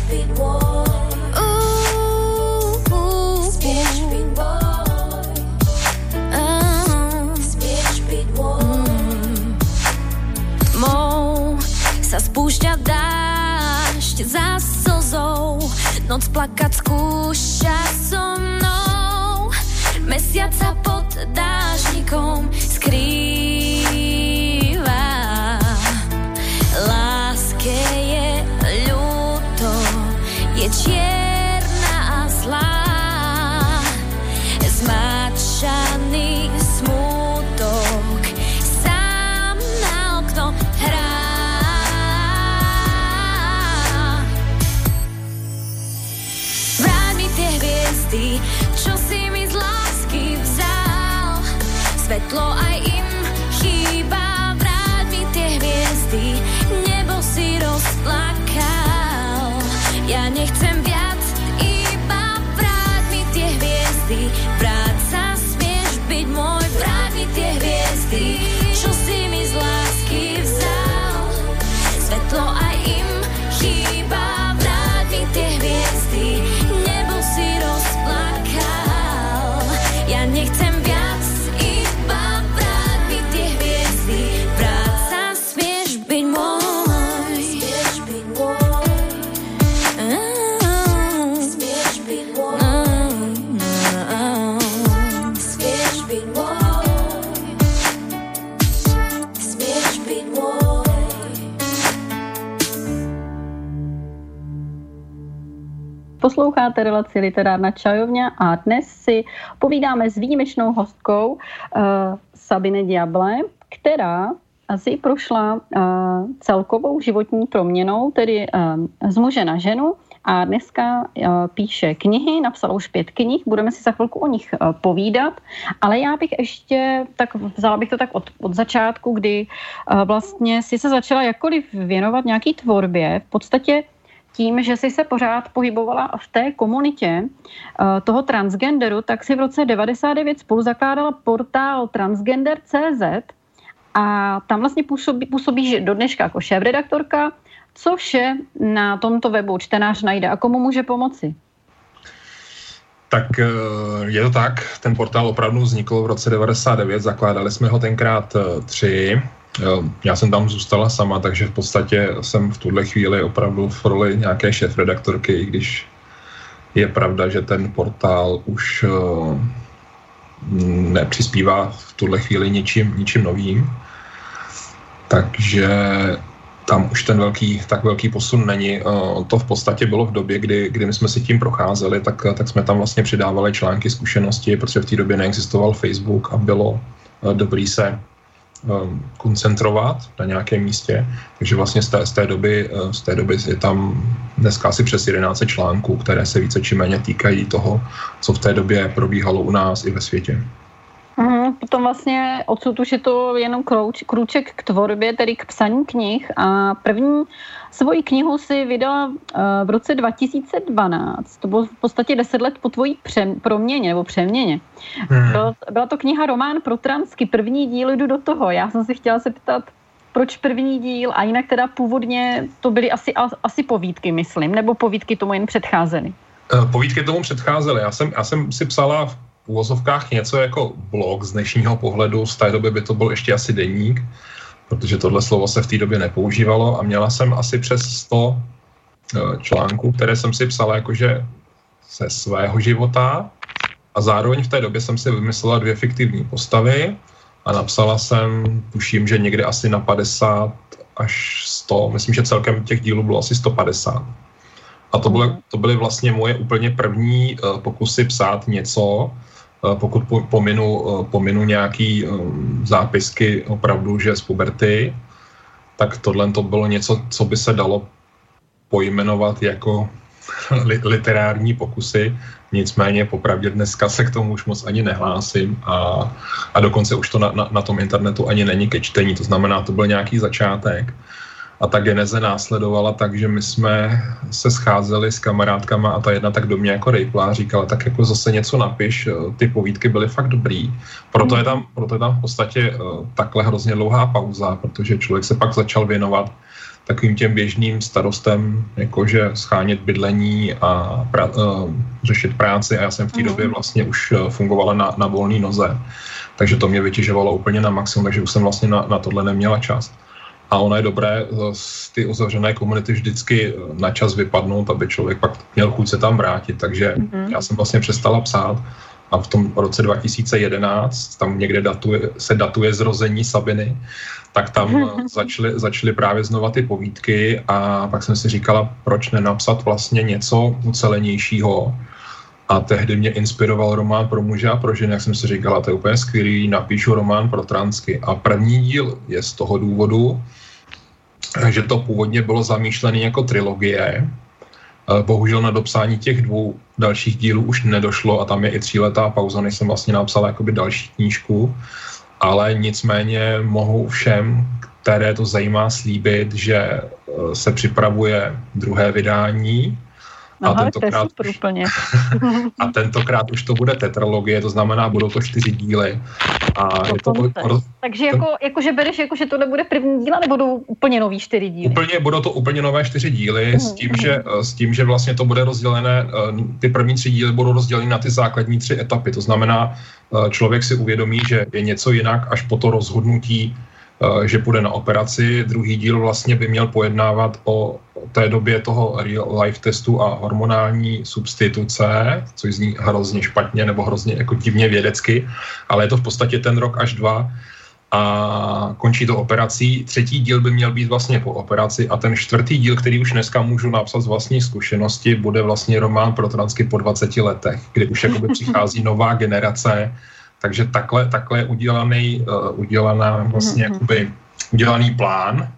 sa spúšťa dážď za slzou, noc plakať skúša so mnou, mesiac sa pod dážnikom skrýva. Láske je ľúto, je čierna a zlá, zmáčaný smútok sám na okno hrá. Vráť mi tie hviezdy, čo si mi z lásky vzal, svetlo aj im chýba. Vráť mi tie hviezdy, nebo si rozplakal. Ja nechcem viac, iba vráť mi tie hviezdy. Vráť sa, smieš byť môj. Vráť mi tie hviezdy, čo si mi z lásky vzal, svetlo aj im chýba. Vráť mi tie hviezdy, nebo si rozplakal. Ja nechcem viac, iba vráť mi tie hviezdy. Vráť sa, smieš byť môj. Smieš byť môj. Smieš byť môj. Smieš byť môj. Smieš byť môj. Posloucháte relaci Literárna čajovňa a dnes si povídáme s výjimečnou hostkou uh, Sabine Diable, která asi prošla uh, celkovou životní proměnou, tedy uh, z muže na ženu, a dneska uh, píše knihy, napsala už pět knih, budeme si za chvilku o nich uh, povídat, ale já bych ještě, tak vzala bych to tak od, od začátku, kdy uh, vlastně si se začala jakkoliv věnovat nějaký tvorbě, v podstatě tím, že jsi se pořád pohybovala v té komunitě uh, toho transgenderu, tak si v roce devadesát devět spolu zakládala portál transgender tečka cé zet a tam vlastně působí, působíš do dneška jako šéfredaktorka. Co vše na tomto webu čtenář najde a komu může pomoci? Tak je to tak, ten portál opravdu vznikl v roce devadesát devět, zakládali jsme ho tenkrát tři. Já jsem tam zůstala sama, takže v podstatě jsem v tuhle chvíli opravdu v roli nějaké šéfredaktorky, i když je pravda, že ten portál už nepřispívá v tuhle chvíli ničím, ničím novým. Takže tam už ten velký, tak velký posun není. To v podstatě bylo v době, kdy, kdy my jsme si tím procházeli, tak, tak jsme tam vlastně přidávali články, zkušenosti, protože v té době neexistoval Facebook a bylo dobrý se koncentrovat na nějakém místě. Takže vlastně z té, z té doby, z té doby je tam dneska asi přes jedenáct článků, které se více či méně týkají toho, co v té době probíhalo u nás i ve světě. Mm, potom vlastně odsud už je to jenom krouč, krůček k tvorbě, tedy k psaní knih, a první svoji knihu si vydala uh, v roce dva tisíce dvanáct. To bylo v podstatě deset let po tvojí přem, proměně nebo přeměně. Hmm. Byla, byla to kniha Román pro transky, první díl, jdu do toho. Já jsem si chtěla se ptat, proč první díl, a jinak teda původně to byly asi, asi povídky, myslím, nebo povídky tomu jen předcházely? Povídky tomu předcházely. Já jsem, já jsem si psala v uvozovkách něco jako blog z dnešního pohledu, z té doby by to byl ještě asi deník, protože tohle slovo se v té době nepoužívalo, a měla jsem asi přes sto článků, které jsem si psala jakože ze svého života, a zároveň v té době jsem si vymyslela dvě fiktivní postavy a napsala jsem, tuším, že někde asi na padesát až sto, myslím, že celkem těch dílů bylo asi sto padesát. A to byly, to byly vlastně moje úplně první uh, pokusy psát něco, uh, pokud po, pominu, uh, pominu nějaký um, zápisky opravdu, že z puberty, tak tohle to bylo něco, co by se dalo pojmenovat jako li, literární pokusy. Nicméně popravdě dneska se k tomu už moc ani nehlásím a, a dokonce už to na, na, na tom internetu ani není ke čtení, to znamená, to byl nějaký začátek. A ta geneze následovala tak, že my jsme se scházeli s kamarádkama a ta jedna tak do mě jako rejpla a říkala, tak jako zase něco napiš, ty povídky byly fakt dobrý. Proto je tam, proto je tam v podstatě takhle hrozně dlouhá pauza, protože člověk se pak začal věnovat takovým těm běžným starostem, jakože schánět bydlení a pra, uh, řešit práci, a já jsem v té době vlastně už fungovala na, na volné noze. Takže to mě vytěžovalo úplně na maximum, takže už jsem vlastně na, na tohle neměla čas. A ono je dobré z ty uzavřené komunity vždycky na čas vypadnout, aby člověk pak měl chuť se tam vrátit. Takže mm-hmm. já jsem vlastně přestala psát a v tom roce dva tisíce jedenáct, tam někde datuje, se datuje zrození Sabiny, tak tam začaly, začaly právě znova ty povídky a pak jsem si říkala, proč nenapsat vlastně něco ucelenějšího. A tehdy mě inspiroval román pro muže a pro ženy, jak jsem si říkala, to je úplně skvělý, napíšu román pro transky. A první díl je z toho důvodu, že to původně bylo zamýšlené jako trilogie. Bohužel na dopsání těch dvou dalších dílů už nedošlo a tam je i tříletá pauza, než jsem vlastně napsal jakoby další knížku. Ale nicméně mohu všem, které to zajímá, slíbit, že se připravuje druhé vydání. A, Aha, tentokrát to je super úplně. a tentokrát už to bude tetralogie, to znamená, budou to čtyři díly. A to je to, to, Takže jako, jako, že bereš, jako, že to nebude první díl, nebo budou úplně nový čtyři díly? Úplně, budou to úplně nové čtyři díly, mm, s, tím, mm. že, s tím, že vlastně to bude rozdělené, ty první tři díly budou rozděleny na ty základní tři etapy. To znamená, člověk si uvědomí, že je něco jinak až po to rozhodnutí, že půjde na operaci. Druhý díl vlastně by měl pojednávat o té době toho real life testu a hormonální substituce, což zní hrozně špatně nebo hrozně jako divně vědecky, ale je to v podstatě ten rok až dva a končí to operací. Třetí díl by měl být vlastně po operaci a ten čtvrtý díl, který už dneska můžu napsat z vlastní zkušenosti, bude vlastně román pro transky po dvaceti letech, kdy už jakoby přichází nová generace. Takže takhle, takhle je udělaný, uh, udělaná vlastně mm-hmm. jakoby udělaný plán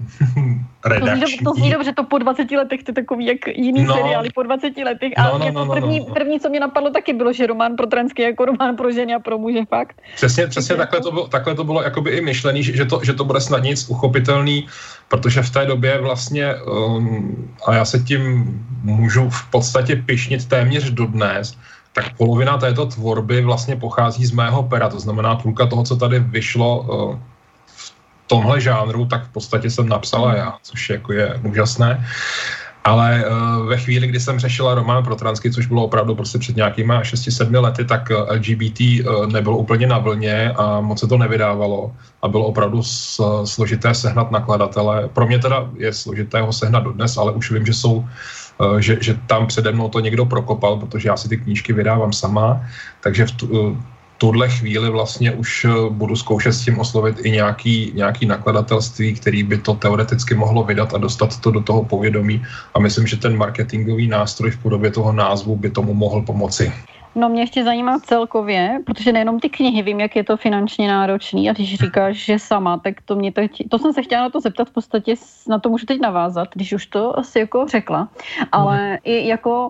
redakční. To zní dobře, to po dvaceti letech, to je takový jak jiný no, seriály po dvaceti letech. A no, no, jako no, první, no, no. první, co mě napadlo, taky bylo, že román pro transky jako román pro ženy a pro muže, fakt. Přesně, přesně takhle, to bylo, takhle to bylo jakoby i myšlený, že, že, to, že to bude snad nic uchopitelný, protože v té době vlastně, um, a já se tím můžu v podstatě pyšnit téměř dodnes, tak polovina této tvorby vlastně pochází z mého pera, to znamená půlka toho, co tady vyšlo uh, v tomhle žánru, tak v podstatě jsem napsala já, což jako je úžasné. Ale uh, ve chvíli, kdy jsem řešila román pro transky, což bylo opravdu prostě před nějakýma šesti sedmi lety, tak uh, L G B T uh, nebylo úplně na vlně a moc se to nevydávalo a bylo opravdu s, uh, složité sehnat nakladatele. Pro mě teda je složité ho sehnat dodnes, ale už vím, že jsou Že, že tam přede mnou to někdo prokopal, protože já si ty knížky vydávám sama, takže v tu, tuhle chvíli vlastně už budu zkoušet s tím oslovit i nějaký, nějaký nakladatelství, který by to teoreticky mohlo vydat a dostat to do toho povědomí a myslím, že ten marketingový nástroj v podobě toho názvu by tomu mohl pomoci. No mě ještě zajímá celkově, protože nejenom ty knihy, vím, jak je to finančně náročný a když říkáš, že sama, tak to mě teď, to jsem se chtěla na to zeptat, v podstatě na to můžu teď navázat, když už to asi jako řekla, ale mm. i jako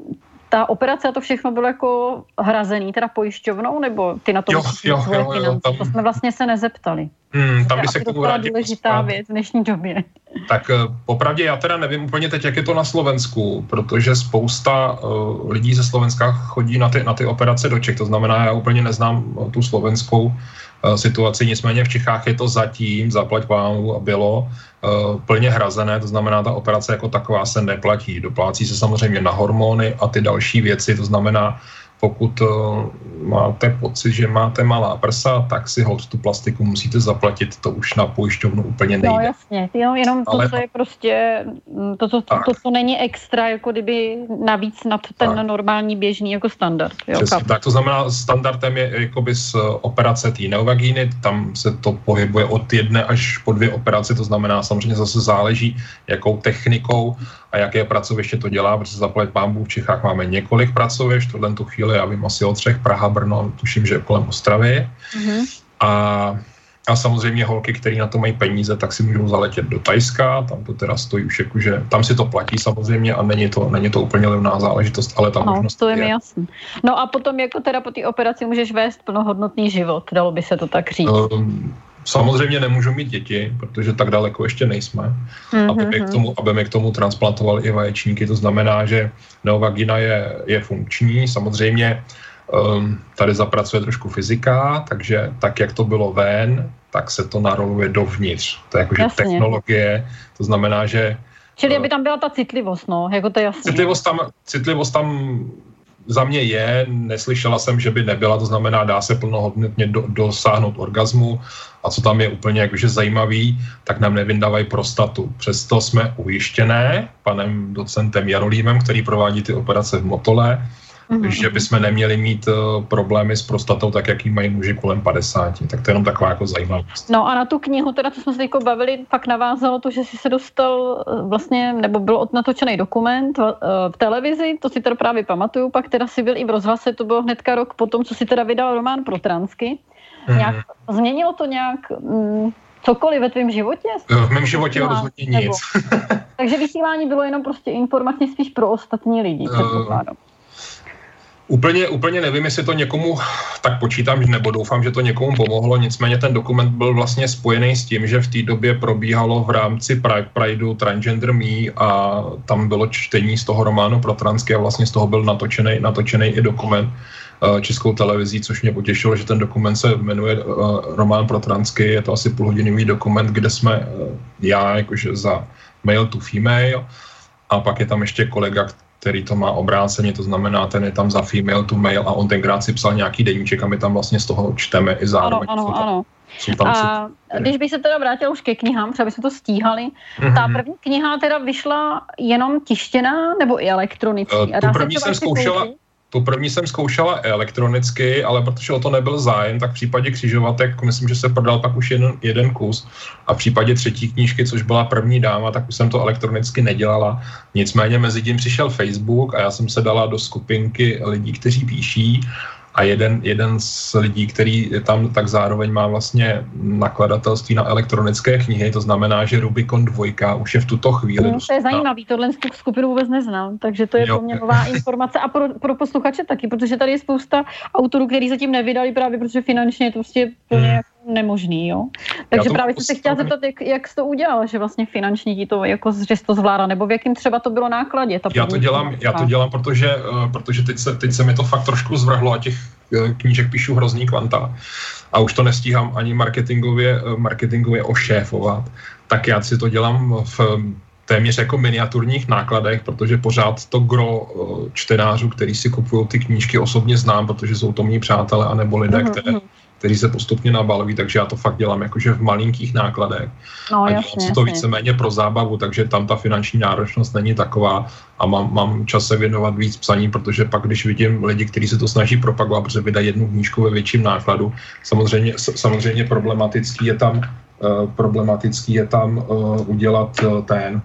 ta operace a to všechno bylo jako hrazený, teda pojišťovnou, nebo ty na to jo, jo, svoje jo, finance? Tam... To jsme vlastně se nezeptali. Hmm, tam by se k tomu rádi důležitá pospát. věc v dnešní době. Tak popravdě já teda nevím úplně teď, jak je to na Slovensku, protože spousta uh, lidí ze Slovenska chodí na ty, na ty operace do Čech, to znamená, já úplně neznám tu slovenskou uh, situaci, nicméně v Čechách je to zatím, zaplať pánu a bylo uh, plně hrazené, to znamená, ta operace jako taková se neplatí, doplácí se samozřejmě na hormony a ty další věci, to znamená, pokud uh, máte pocit, že máte malá prsa, tak si holt tu plastiku musíte zaplatit, to už na pojišťovnu úplně nejde. No jasně, jo, jenom to, Ale... co je prostě, to, co, to, to, to není extra, jako kdyby navíc nad ten tak. normální běžný jako standard. Jo, Přesně, tak to znamená, standardem je jakoby z operace té neovagíny, tam se to pohybuje od jedné až po dvě operace, to znamená samozřejmě zase záleží, jakou technikou a jaké pracoviště to dělá, protože zaplať pánbů v Čechách máme několik pracovišť, tohle tu chvíli já vím asi o třech, Praha, Brno, tuším, že kolem Ostravy. Mm-hmm. A, a samozřejmě holky, které na to mají peníze, tak si můžou zaletět do Thajska, tam to teda stojí už jakože, tam si to platí samozřejmě a není to, není to úplně levná záležitost, ale ta no, možnost to je. mi jasný. No a potom jako teda po té operaci můžeš vést plnohodnotný život, dalo by se to tak říct. Um, Samozřejmě nemůžu mít děti, protože tak daleko ještě nejsme, mm-hmm. aby, mi k tomu, aby mi k tomu transplantovali i vaječníky. To znamená, že neovagina je, je funkční. Samozřejmě um, tady zapracuje trošku fyzika, takže tak, jak to bylo ven, tak se to naroluje dovnitř. To je jakože technologie, to znamená, že... Čili aby tam byla ta citlivost, no, jako to je jasné. Citlivost tam, citlivost tam za mě je, neslyšela jsem, že by nebyla, to znamená, dá se plnohodnotně do, dosáhnout orgazmu a co tam je úplně jakože zajímavý, tak nám nevyndávají prostatu. Přesto jsme ujištěné panem docentem Jarolímem, který provádí ty operace v Motole, mm-hmm. že bychom neměli mít uh, problémy s prostatou, tak jak jí mají muži kolem padesáti. Tak to je jenom taková jako zajímavost. No a na tu knihu, teda co jsme se jako bavili, pak navázalo to, že jsi se dostal vlastně, nebo byl natočený dokument v, v televizi, to si teda právě pamatuju, pak teda si byl i v rozhlase, to bylo hnedka rok potom, co si teda vydal román pro transky. Mm-hmm. Nějak, změnilo to nějak mm, cokoliv ve tvém životě? V mém životě rozhodně nic. Takže vysílání bylo jenom prostě informačně spíš pro ostatní lidi, předpokládám. Úplně, úplně nevím, jestli to někomu, tak počítám, nebo doufám, že to někomu pomohlo, nicméně ten dokument byl vlastně spojený s tím, že v té době probíhalo v rámci Pride, Prideu Transgender Me a tam bylo čtení z toho románu pro transky a vlastně z toho byl natočený, natočený i dokument uh, Českou televizí, což mě potěšilo, že ten dokument se jmenuje uh, Román pro transky, je to asi půlhodinový dokument, kde jsme uh, já jakože za male to female a pak je tam ještě kolega, který to má obráceně, to znamená, ten je tam za female to male a on tenkrát si psal nějaký deníček a my tam vlastně z toho čteme i zároveň. Ano, ano, tam, ano. Tam a si... když bych se teda vrátila už ke knihám, třeba bychom to stíhali, mm-hmm. ta první kniha teda vyšla jenom tištěná nebo i elektronicky? Uh, tu první jsem zkoušela... Kouži? Tu první jsem zkoušela elektronicky, ale protože o to nebyl zájem, tak v případě křižovatek, myslím, že se prodal pak už jeden, jeden kus a v případě třetí knížky, což byla První dáma, tak už jsem to elektronicky nedělala. Nicméně mezi tím přišel Facebook a já jsem se dala do skupinky lidí, kteří píší a jeden, jeden z lidí, který je tam, tak zároveň má vlastně nakladatelství na elektronické knihy, to znamená, že Rubicon dva už je v tuto chvíli. No, to je zajímavý, tohle skupinu vůbec neznám, takže to je jo. pro mě nová informace a pro, pro posluchače taky, protože tady je spousta autorů, kteří zatím nevydali právě, protože finančně je to prostě plně hmm. nemožný, jo. Takže právě jsem se chtěla zeptat, jak, jak jsi to udělal, že vlastně finančně ti to, jako, že jsi to zvládla, nebo v jakým třeba to bylo nákladě? Ta já, to dělám, já to dělám, protože, uh, protože teď, se, teď se mi to fakt trošku zvrhlo a těch uh, knížek píšu hrozný kvanta a už to nestíhám ani marketingově, uh, marketingově ošéfovat, tak já si to dělám v téměř jako miniaturních nákladech, protože pořád to gro uh, čtenářů, který si kupují ty knížky, osobně znám, protože jsou to mý přátelé anebo lidé, mm-hmm. které kteří se postupně nabalují, takže já to fakt dělám jakože v malinkých nákladech. No, a dělám jasně, si to jasně. víceméně pro zábavu, takže tam ta finanční náročnost není taková a mám, mám čas se věnovat víc psaní, protože pak, když vidím lidi, kteří se to snaží propagovat, protože vydají jednu knížku ve větším nákladu, samozřejmě, samozřejmě problematický je tam, uh, problematický je tam uh, udělat uh, ten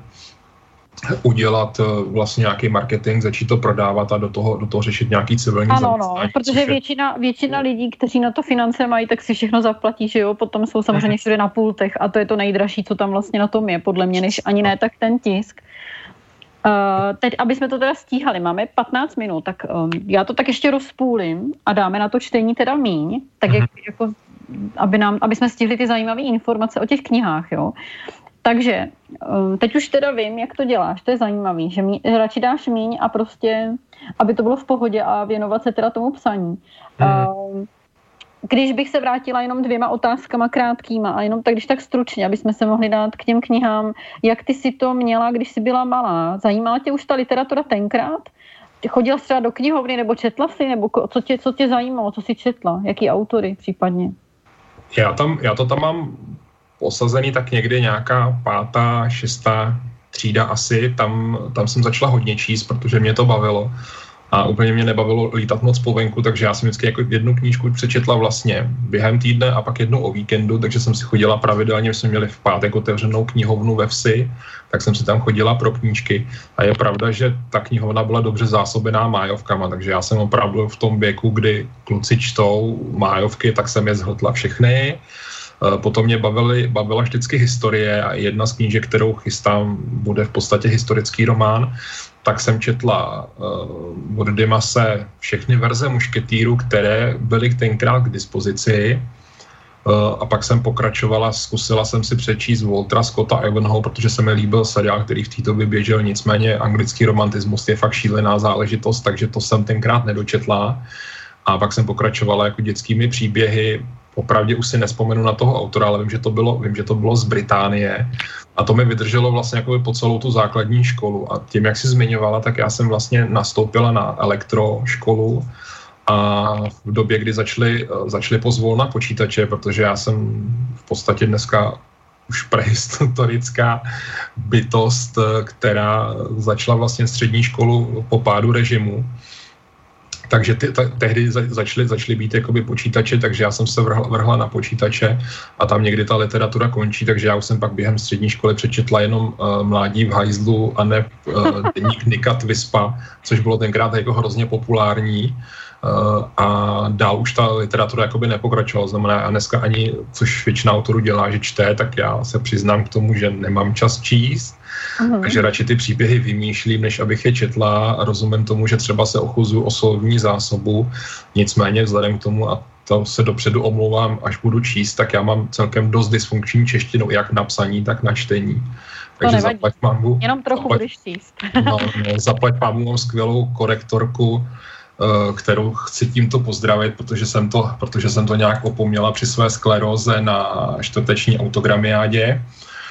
udělat uh, vlastně nějaký marketing, začít to prodávat a do toho, do toho řešit nějaký civilní zaměstnání. Ano, no, protože většina, většina lidí, kteří na to finance mají, tak si všechno zaplatí, že jo, potom jsou samozřejmě všude na pultech a to je to nejdražší, co tam vlastně na tom je, podle mě, než ani ne tak ten tisk. Uh, teď, aby jsme to teda stíhali, máme patnáct minut, tak um, já to tak ještě rozpůlím a dáme na to čtení teda míň, tak jak, jako, aby, nám, aby jsme stihli ty zajímavé informace o těch knihách, jo. Takže teď už teda vím, jak to děláš, to je zajímavý, že mí, radši dáš míň a prostě, aby to bylo v pohodě a věnovat se teda tomu psaní. Mm. Když bych se vrátila jenom dvěma otázkama krátkýma a jenom tak, když tak stručně, aby jsme se mohli dát k těm knihám, jak ty si to měla, když jsi byla malá? Zajímala tě už ta literatura tenkrát? Chodila jsi třeba do knihovny nebo četla jsi, nebo co tě, co tě zajímalo, co jsi četla, jaký autory případně? Já, tam, já to tam mám osazený tak někdy nějaká pátá, šestá třída asi, tam, tam jsem začala hodně číst, protože mě to bavilo a úplně mě nebavilo lítat moc po venku, takže já jsem vždycky jako jednu knížku přečetla vlastně během týdne a pak jednu o víkendu, takže jsem si chodila pravidelně, jsme měli v pátek otevřenou knihovnu ve vsi, tak jsem si tam chodila pro knížky a je pravda, že ta knihovna byla dobře zásobená májovkama, takže já jsem opravdu v tom věku, kdy kluci čtou májovky, tak jsem je zhltla všechny. Potom mě bavily, bavila vždycky historie a jedna z knížek, kterou chystám, bude v podstatě historický román, tak jsem četla uh, od Dimase všechny verze mušketýrů, které byly tenkrát k dispozici uh, a pak jsem pokračovala, zkusila jsem si přečíst Waltera Scotta Ivanhoe, protože se mi líbil seriál, který v té době běžel, nicméně anglický romantismus je fakt šílená záležitost, takže to jsem tenkrát nedočetla. A pak jsem pokračovala jako dětskými příběhy opravdu už si nespomenu na toho autora, ale vím, že to bylo, vím, že to bylo z Británie a to mi vydrželo vlastně jakoby po celou tu základní školu a tím, jak jsi zmiňovala, tak já jsem vlastně nastoupila na elektroškolu a v době, kdy začaly, začaly pozvolna počítače, protože já jsem v podstatě dneska už prehistorická bytost, která začala vlastně střední školu po pádu režimu. Takže ty, ta, tehdy za, začaly, začaly být jakoby počítače, takže já jsem se vrhla, vrhla na počítače a tam někdy ta literatura končí, takže já už jsem pak během střední školy přečetla jenom uh, Mládí v hajzlu a ne uh, deník Nika Twispa, což bylo tenkrát jako hrozně populární. Uh, a dál už ta literatura jakoby nepokračovala, znamená a dneska ani, což většina autorů dělá, že čte, tak já se přiznám k tomu, že nemám čas číst, uh-huh. takže radši ty příběhy vymýšlím, než abych je četla a rozumím tomu, že třeba se ochuzuju o slovní zásobu, nicméně vzhledem k tomu, a to se dopředu omlouvám, až budu číst, tak já mám celkem dost dysfunkční češtinu, jak na psaní, tak na čtení. Takže zaplať pánbu. Jenom trochu zaplať, budeš číst. no, no, zaplať pánbu, mám skvělou korektorku, kterou chci tímto pozdravit, protože jsem to, protože jsem to nějak opomněla při své skleróze na čtvrteční autogramiádě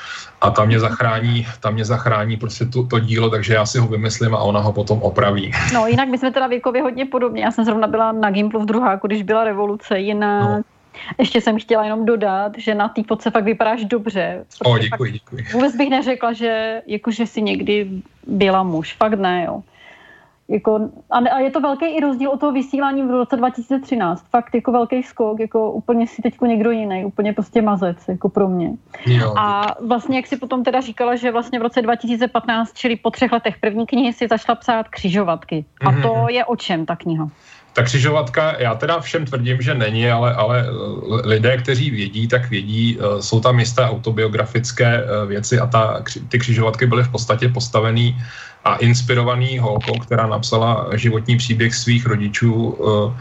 a tam mě zachrání, tam mě zachrání prostě to, to dílo, takže já si ho vymyslím a ona ho potom opraví. No jinak my jsme teda věkově hodně podobně. Já jsem zrovna byla na Gimplu v druháku, když byla revoluce, jinak no. Ještě jsem chtěla jenom dodat, že na té fotce fakt vypadáš dobře. O, děkuji, děkuji. Vůbec bych neřekla, že, jako, že jsi někdy byla muž. Fakt ne, jo. Jako, a je to velký i rozdíl od toho vysílání v roce dva tisíce třináct. Fakt jako velký skok, jako úplně si teďko někdo jiný, úplně prostě mazec, jako pro mě. Jo. A vlastně, jak si potom teda říkala, že vlastně v roce dva tisíce patnáct, čili po třech letech první knihy, si začala psát Křižovatky. A to mm-hmm. je o čem ta kniha? Ta křižovatka, já teda všem tvrdím, že není, ale, ale lidé, kteří vědí, tak vědí, jsou tam jisté autobiografické věci a ta, ty křižovatky byly v podstatě postavený a inspirovaný holkou, která napsala životní příběh svých rodičů.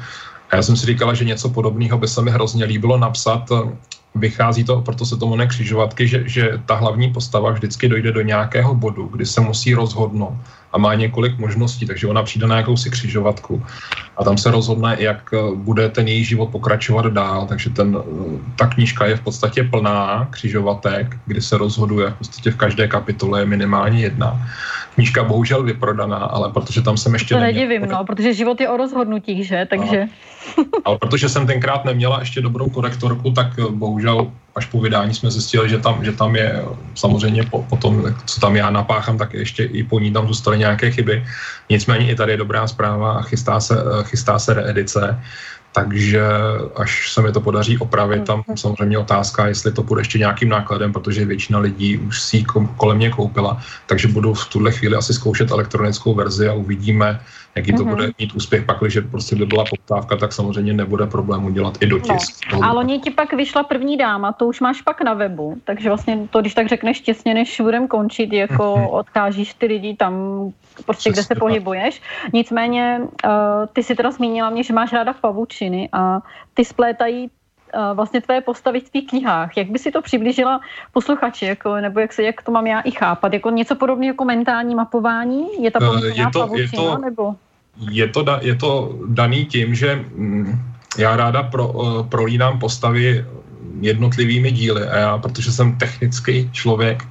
A já jsem si říkala, že něco podobného by se mi hrozně líbilo napsat. Vychází to, proto se to jmenuje Křižovatky, že, že ta hlavní postava vždycky dojde do nějakého bodu, kdy se musí rozhodnout a má několik možností, takže ona přijde na jakousi křižovatku a tam se rozhodne, jak bude ten její život pokračovat dál, takže ten, ta knížka je v podstatě plná křižovatek, kdy se rozhoduje, v podstatě v každé kapitole je minimálně jedna. Knížka bohužel vyprodaná, ale protože tam jsem ještě to neměl... nedivím, no, protože život je o rozhodnutích, že, takže... Ale protože jsem tenkrát neměla ještě dobrou korektorku, tak bohužel až po vydání jsme zjistili, že tam, že tam je samozřejmě po, po tom, co tam já napáchám, tak ještě i po ní tam zůstaly nějaké chyby. Nicméně i tady je dobrá zpráva a chystá se, chystá se reedice. Takže až se mi to podaří opravit, tam samozřejmě otázka, jestli to bude ještě nějakým nákladem, protože většina lidí už si ji kolem mě koupila, takže budu v tuhle chvíli asi zkoušet elektronickou verzi a uvidíme, jaký to mm-hmm. bude mít úspěch. Pak, když prostě by byla poptávka, tak samozřejmě nebude problém udělat i dotisk. No. A loni ti pak vyšla První dáma, to už máš pak na webu, takže vlastně to, když tak řekneš těsně, než budem končit, jako mm-hmm. odkážíš ty lidi tam, prostě kde se pohybuješ. Nicméně uh, ty si teda zmínila mě, že máš ráda pavučiny a ty splétají uh, vlastně tvé postavy v tvých knihách. Jak by si to přiblížila posluchači, jako, nebo jak, se, jak to mám já i chápat? Jako něco podobného jako mentální mapování? Je ta pomyslná pavučina? Je to, nebo? Je to, da, je to daný tím, že mm, já ráda pro, uh, prolínám postavy jednotlivými díly a já, protože jsem technický člověk,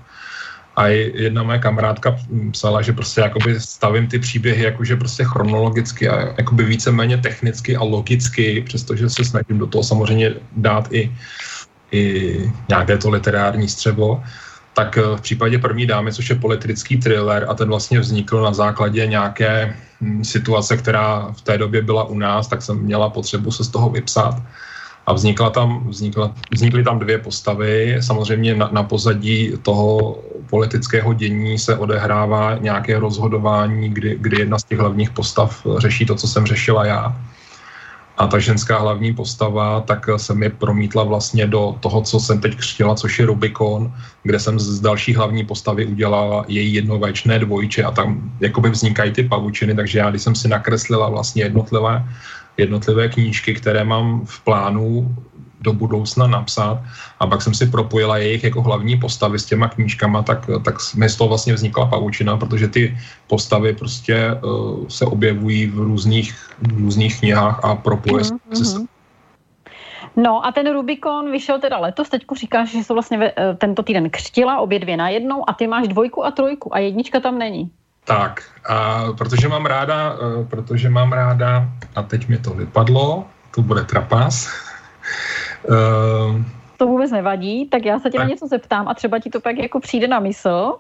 a jedna moje kamarádka psala, že prostě jakoby stavím ty příběhy jakože prostě chronologicky a jakoby víceméně technicky a logicky, přestože se snažím do toho samozřejmě dát i, i nějaké to literární střevo, tak v případě První dámy, což je politický thriller a ten vlastně vznikl na základě nějaké situace, která v té době byla u nás, tak jsem měla potřebu se z toho vypsat. A vznikla tam, vznikla, vznikly tam dvě postavy. Samozřejmě na, na pozadí toho politického dění se odehrává nějaké rozhodování, kdy, kdy jedna z těch hlavních postav řeší to, co jsem řešila já. A ta ženská hlavní postava tak se mi promítla vlastně do toho, co jsem teď křtila, což je Rubikon, kde jsem z další hlavní postavy udělala její jednovaječné dvojče a tam jakoby vznikají ty pavučiny, takže já, když jsem si nakreslila vlastně jednotlivé jednotlivé knížky, které mám v plánu do budoucna napsat a pak jsem si propojila jejich jako hlavní postavy s těma knížkama, tak, tak mi z toho vlastně vznikla pavučina, protože ty postavy prostě uh, se objevují v různých, v různých knihách a propojuje mm-hmm. se. No a ten Rubikon vyšel teda letos, teďku říkáš, že jsou vlastně ve, tento týden křtila, obě dvě najednou a ty máš dvojku a trojku a jednička tam není. Tak, a protože mám ráda, protože mám ráda, a teď mi to vypadlo, to bude trapas. uh, to vůbec nevadí, tak já se tě tak. na něco zeptám a třeba ti to pak jako přijde na mysl.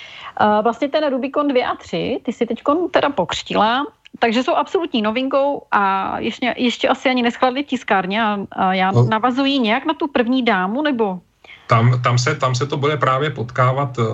Uh, vlastně ten Rubikon dvě a tři, ty si teďkon teda pokřtila, takže jsou absolutní novinkou a ještě, ještě asi ani neschladli v tiskárně a, a já no. navazují nějak na tu první dámu, nebo... Tam, tam, se, tam se to bude právě potkávat uh,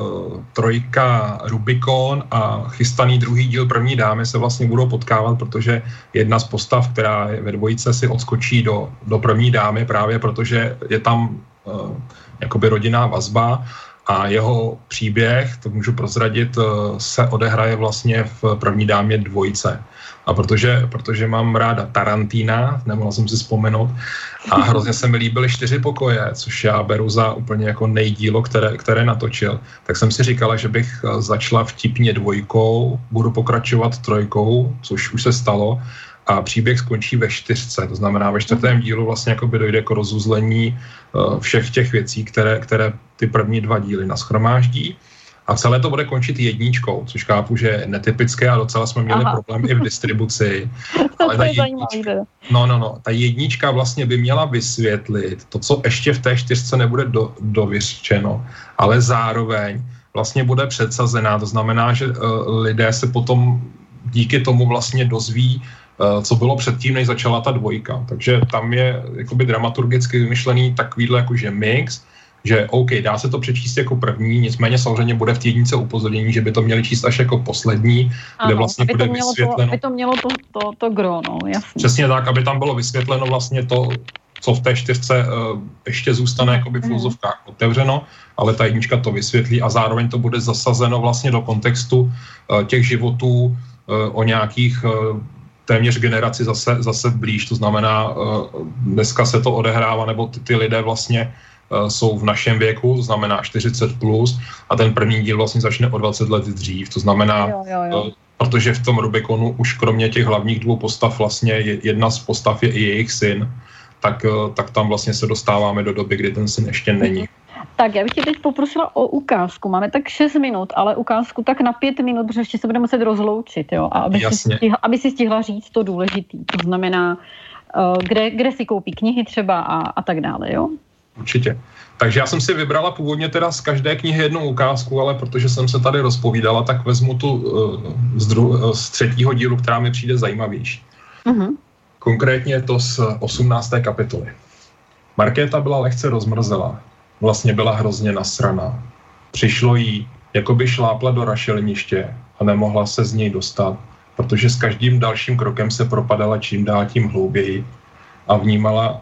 trojka Rubikon a chystaný druhý díl první dámy se vlastně budou potkávat, protože jedna z postav, která je ve dvojice, si odskočí do, do první dámy právě protože je tam uh, jakoby rodinná vazba a jeho příběh, to můžu prozradit, uh, se odehraje vlastně v první dámě dvojice. A protože, protože mám ráda Tarantina, nemohla jsem si vzpomenout, a hrozně se mi líbily Čtyři pokoje, což já beru za úplně jako nejdílo, které, které natočil, tak jsem si říkala, že bych začala vtipně dvojkou, budu pokračovat trojkou, což už se stalo, a příběh skončí ve čtyřce, to znamená ve čtvrtém dílu vlastně jakoby dojde k rozuzlení všech těch věcí, které, které ty první dva díly nashromáždí. A celé to bude končit jedničkou, což chápu, že je netypické a docela jsme měli Aha. problém i v distribuci. Ale ta jednička, no, no, no, ta jednička vlastně by měla vysvětlit to, co ještě v té čtyřce nebude do, dovyřčeno, ale zároveň vlastně bude předsazená. To znamená, že uh, lidé se potom díky tomu vlastně dozví, uh, co bylo předtím, než začala ta dvojka. Takže tam je jakoby dramaturgicky vymyšlený takovýhle jakože mix, že OK, dá se to přečíst jako první, nicméně samozřejmě bude v té jedničce upozornění, že by to měli číst až jako poslední, ano, kde vlastně aby bude to mělo vysvětleno. To, aby to mělo to, to, to gro, no, jasně. Přesně tak, aby tam bylo vysvětleno vlastně to, co v té čtyřce uh, ještě zůstane mm. jakoby v úzovkách otevřeno, ale ta jednička to vysvětlí a zároveň to bude zasazeno vlastně do kontextu uh, těch životů uh, o nějakých uh, téměř generaci zase, zase blíž, to znamená, uh, dneska se to odehrává, nebo ty, ty lidé vlastně jsou v našem věku, to znamená čtyřicet plus a ten první díl vlastně začne o dvacet let dřív, to znamená, jo, jo, jo. protože v tom Rubikonu už kromě těch hlavních dvou postav vlastně jedna z postav je i jejich syn, tak, tak tam vlastně se dostáváme do doby, kdy ten syn ještě není. Tak já bych tě teď poprosila o ukázku. Máme tak šest minut, ale ukázku tak na pět minut, protože ještě se budeme muset rozloučit, jo? A aby, si stihla, aby si stihla říct to důležitý. To znamená, kde, kde si koupí knihy třeba a, a tak dále, jo? Určitě. Takže já jsem si vybrala původně teda z každé knihy jednu ukázku, ale protože jsem se tady rozpovídala, tak vezmu tu uh, z, dru- z třetího dílu, která mi přijde zajímavější. Uh-huh. Konkrétně je to z osmnácté kapitoly. Markéta byla lehce rozmrzelá. Vlastně byla hrozně nasraná. Přišlo jí, jako by šlápla do rašeliniště a nemohla se z něj dostat, protože s každým dalším krokem se propadala čím dál tím hlouběji a vnímala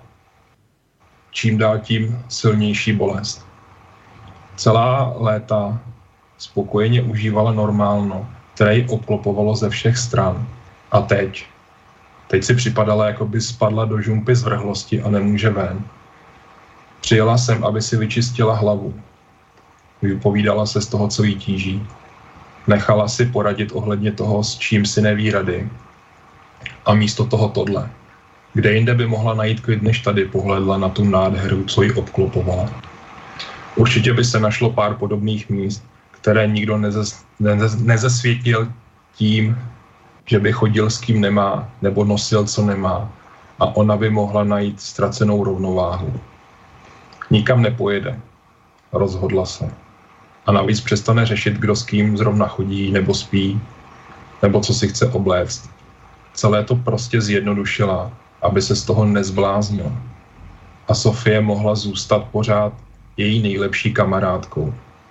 čím dál tím silnější bolest. Celá léta spokojeně užívala normálno, které ji obklopovalo ze všech stran. A teď? Teď si připadala, jako by spadla do žumpy zvrhlosti a nemůže ven. Přijela jsem, aby si vyčistila hlavu. Vypovídala se z toho, co jí tíží. Nechala si poradit ohledně toho, s čím si neví rady. A místo toho tohle. Kde jinde by mohla najít klid, než tady pohledla na tu nádheru, co ji obklopovala. Určitě by se našlo pár podobných míst, které nikdo nezes, nezes, nezesvětil tím, že by chodil s kým nemá, nebo nosil, co nemá. A ona by mohla najít ztracenou rovnováhu. Nikam nepojede. Rozhodla se. A navíc přestane řešit, kdo s kým zrovna chodí, nebo spí, nebo co si chce obléct. Celé to prostě zjednodušila, aby se z toho nezbláznil. A Sofie mohla zůstat pořád její nejlepší kamarádkou.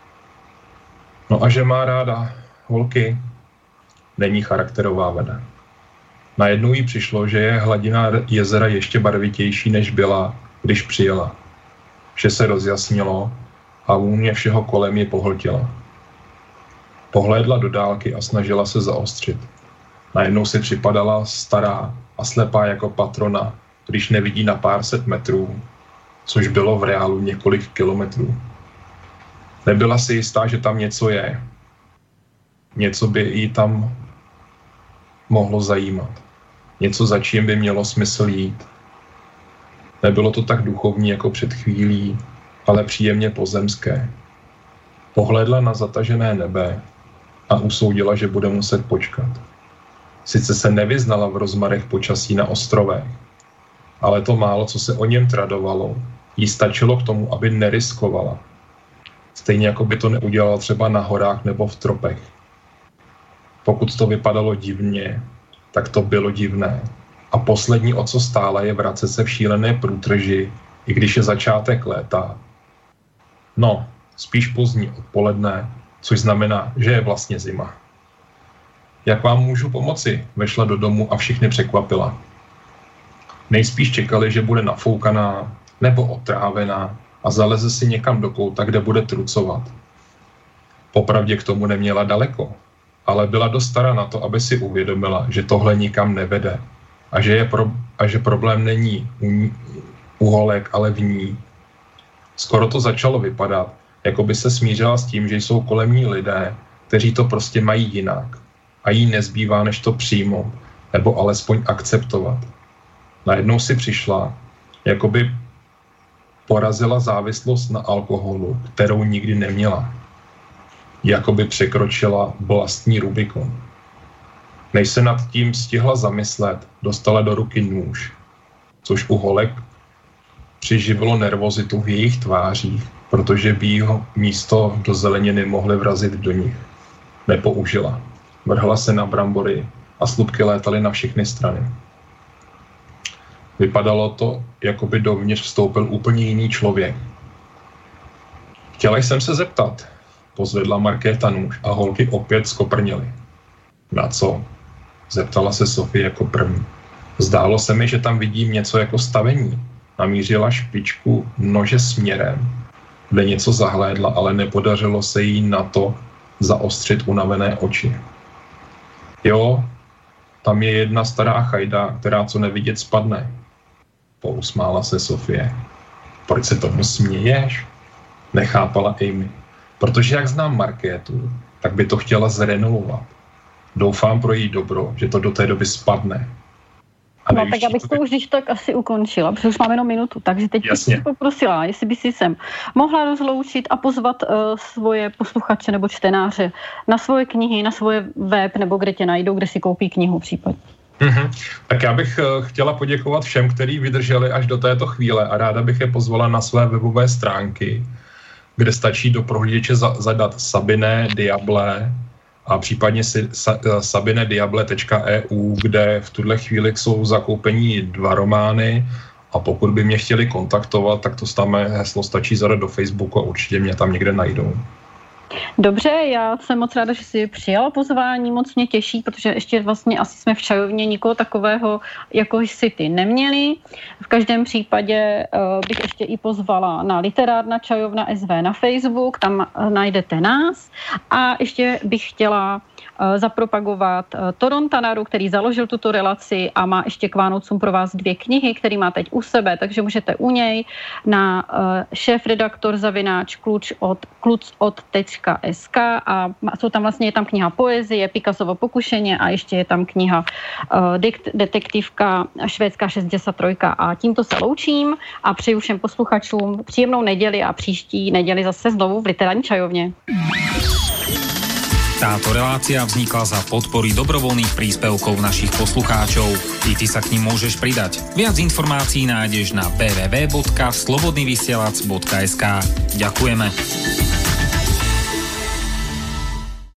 No a že má ráda holky, není charakterová veda. Najednou jí přišlo, že je hladina jezera ještě barvitější, než byla, když přijela. Vše se rozjasnilo a vůně všeho kolem ji pohltila. Pohlédla do dálky a snažila se zaostřit. Najednou si připadala stará a slepá jako patrona, když nevidí na pár set metrů, což bylo v reálu několik kilometrů. Nebyla si jistá, že tam něco je. Něco by jí tam mohlo zajímat. Něco, za čím by mělo smysl jít. Nebylo to tak duchovní jako před chvílí, ale příjemně pozemské. Pohlédla na zatažené nebe a usoudila, že bude muset počkat. Sice se nevyznala v rozmarech počasí na ostrovech, ale to málo, co se o něm tradovalo, jí stačilo k tomu, aby neriskovala. Stejně jako by to neudělala třeba na horách nebo v tropech. Pokud to vypadalo divně, tak to bylo divné. A poslední, o co stála, je vracet se v šílené průtrži, i když je začátek léta. No, spíš pozdní odpoledne, což znamená, že je vlastně zima. Jak vám můžu pomoci? Vešla do domu a všechny překvapila. Nejspíš čekali, že bude nafoukaná nebo otrávená a zaleze si někam do kouta, kde bude trucovat. Popravdě k tomu neměla daleko, ale byla dost stará na to, aby si uvědomila, že tohle nikam nevede a že, je pro, a že problém není u, u holek, ale v ní. Skoro to začalo vypadat, jako by se smířila s tím, že jsou kolem ní lidé, kteří to prostě mají jinak a jí nezbývá, než to přijmout nebo alespoň akceptovat. Najednou si přišla, jako by porazila závislost na alkoholu, kterou nikdy neměla. Jako by překročila vlastní Rubikon. Než se nad tím stihla zamyslet, dostala do ruky nůž, což u holek přiživilo nervozitu v jejich tvářích, protože by jeho místo do zeleniny mohly vrazit do nich. Nepoužila. Vrhla se na brambory a slupky létaly na všechny strany. Vypadalo to, jako by dovnitř vstoupil úplně jiný člověk. Chtěla jsem se zeptat, pozvedla Markéta nůž a holky opět skoprnily. Na co? Zeptala se Sofie jako první. Zdálo se mi, že tam vidím něco jako stavení. Namířila špičku nože směrem, kde něco zahlédla, ale nepodařilo se jí na to zaostřit unavené oči. Jo, tam je jedna stará chajda, která co nevidět spadne. Pousmála se Sofie. Proč se tomu směješ? Nechápala Amy. Protože jak znám Markétu, tak by to chtěla zrenovovat. Doufám pro její dobro, že to do té doby spadne. A no tak abych to už když tak asi ukončila, protože už máme jenom minutu, takže teď bych si poprosila, jestli by si sem mohla rozloučit a pozvat uh, svoje posluchače nebo čtenáře na svoje knihy, na svoje web, nebo kde tě najdou, kde si koupí knihu případně. Mm-hmm. Tak já bych uh, chtěla poděkovat všem, kteří vydrželi až do této chvíle a ráda bych je pozvala na své webové stránky, kde stačí do prohlížeče za, zadat Sabine Diable a případně si sa, sabine diable tečka e u, kde v tuhle chvíli jsou zakoupení dva romány a pokud by mě chtěli kontaktovat, tak to tam heslo stačí zadat do Facebooku a určitě mě tam někde najdou. Dobře, já jsem moc ráda, že jsi přijala pozvání, moc mě těší, protože ještě vlastně asi jsme v čajovně nikoho takového, jako jsi ty, neměli. V každém případě uh, bych ještě i pozvala na Literárna čajovna es vé na Facebook, tam uh, najdete nás. A ještě bych chtěla uh, zapropagovat uh, Torontanaru, který založil tuto relaci a má ještě k Vánocům pro vás dvě knihy, který má teď u sebe, takže můžete u něj na uh, šéfredaktor zavináč kluč od kluc od tečka es ká a jsou tam vlastně, je tam kniha poezie, Picassovo pokušeně a ještě je tam kniha uh, detektivka Švédská šedesát tři a tímto se loučím a přeju všem posluchačům příjemnou neděli a příští neděli zase znovu v Literární čajovně. Táto relácia vznikla za podpory dobrovoľných príspevkov našich poslucháčov. I ty sa k nim môžeš pridať. Viac informácií nájdeš na w w w bodka slobodnyvysielac bodka es ká. Ďakujeme.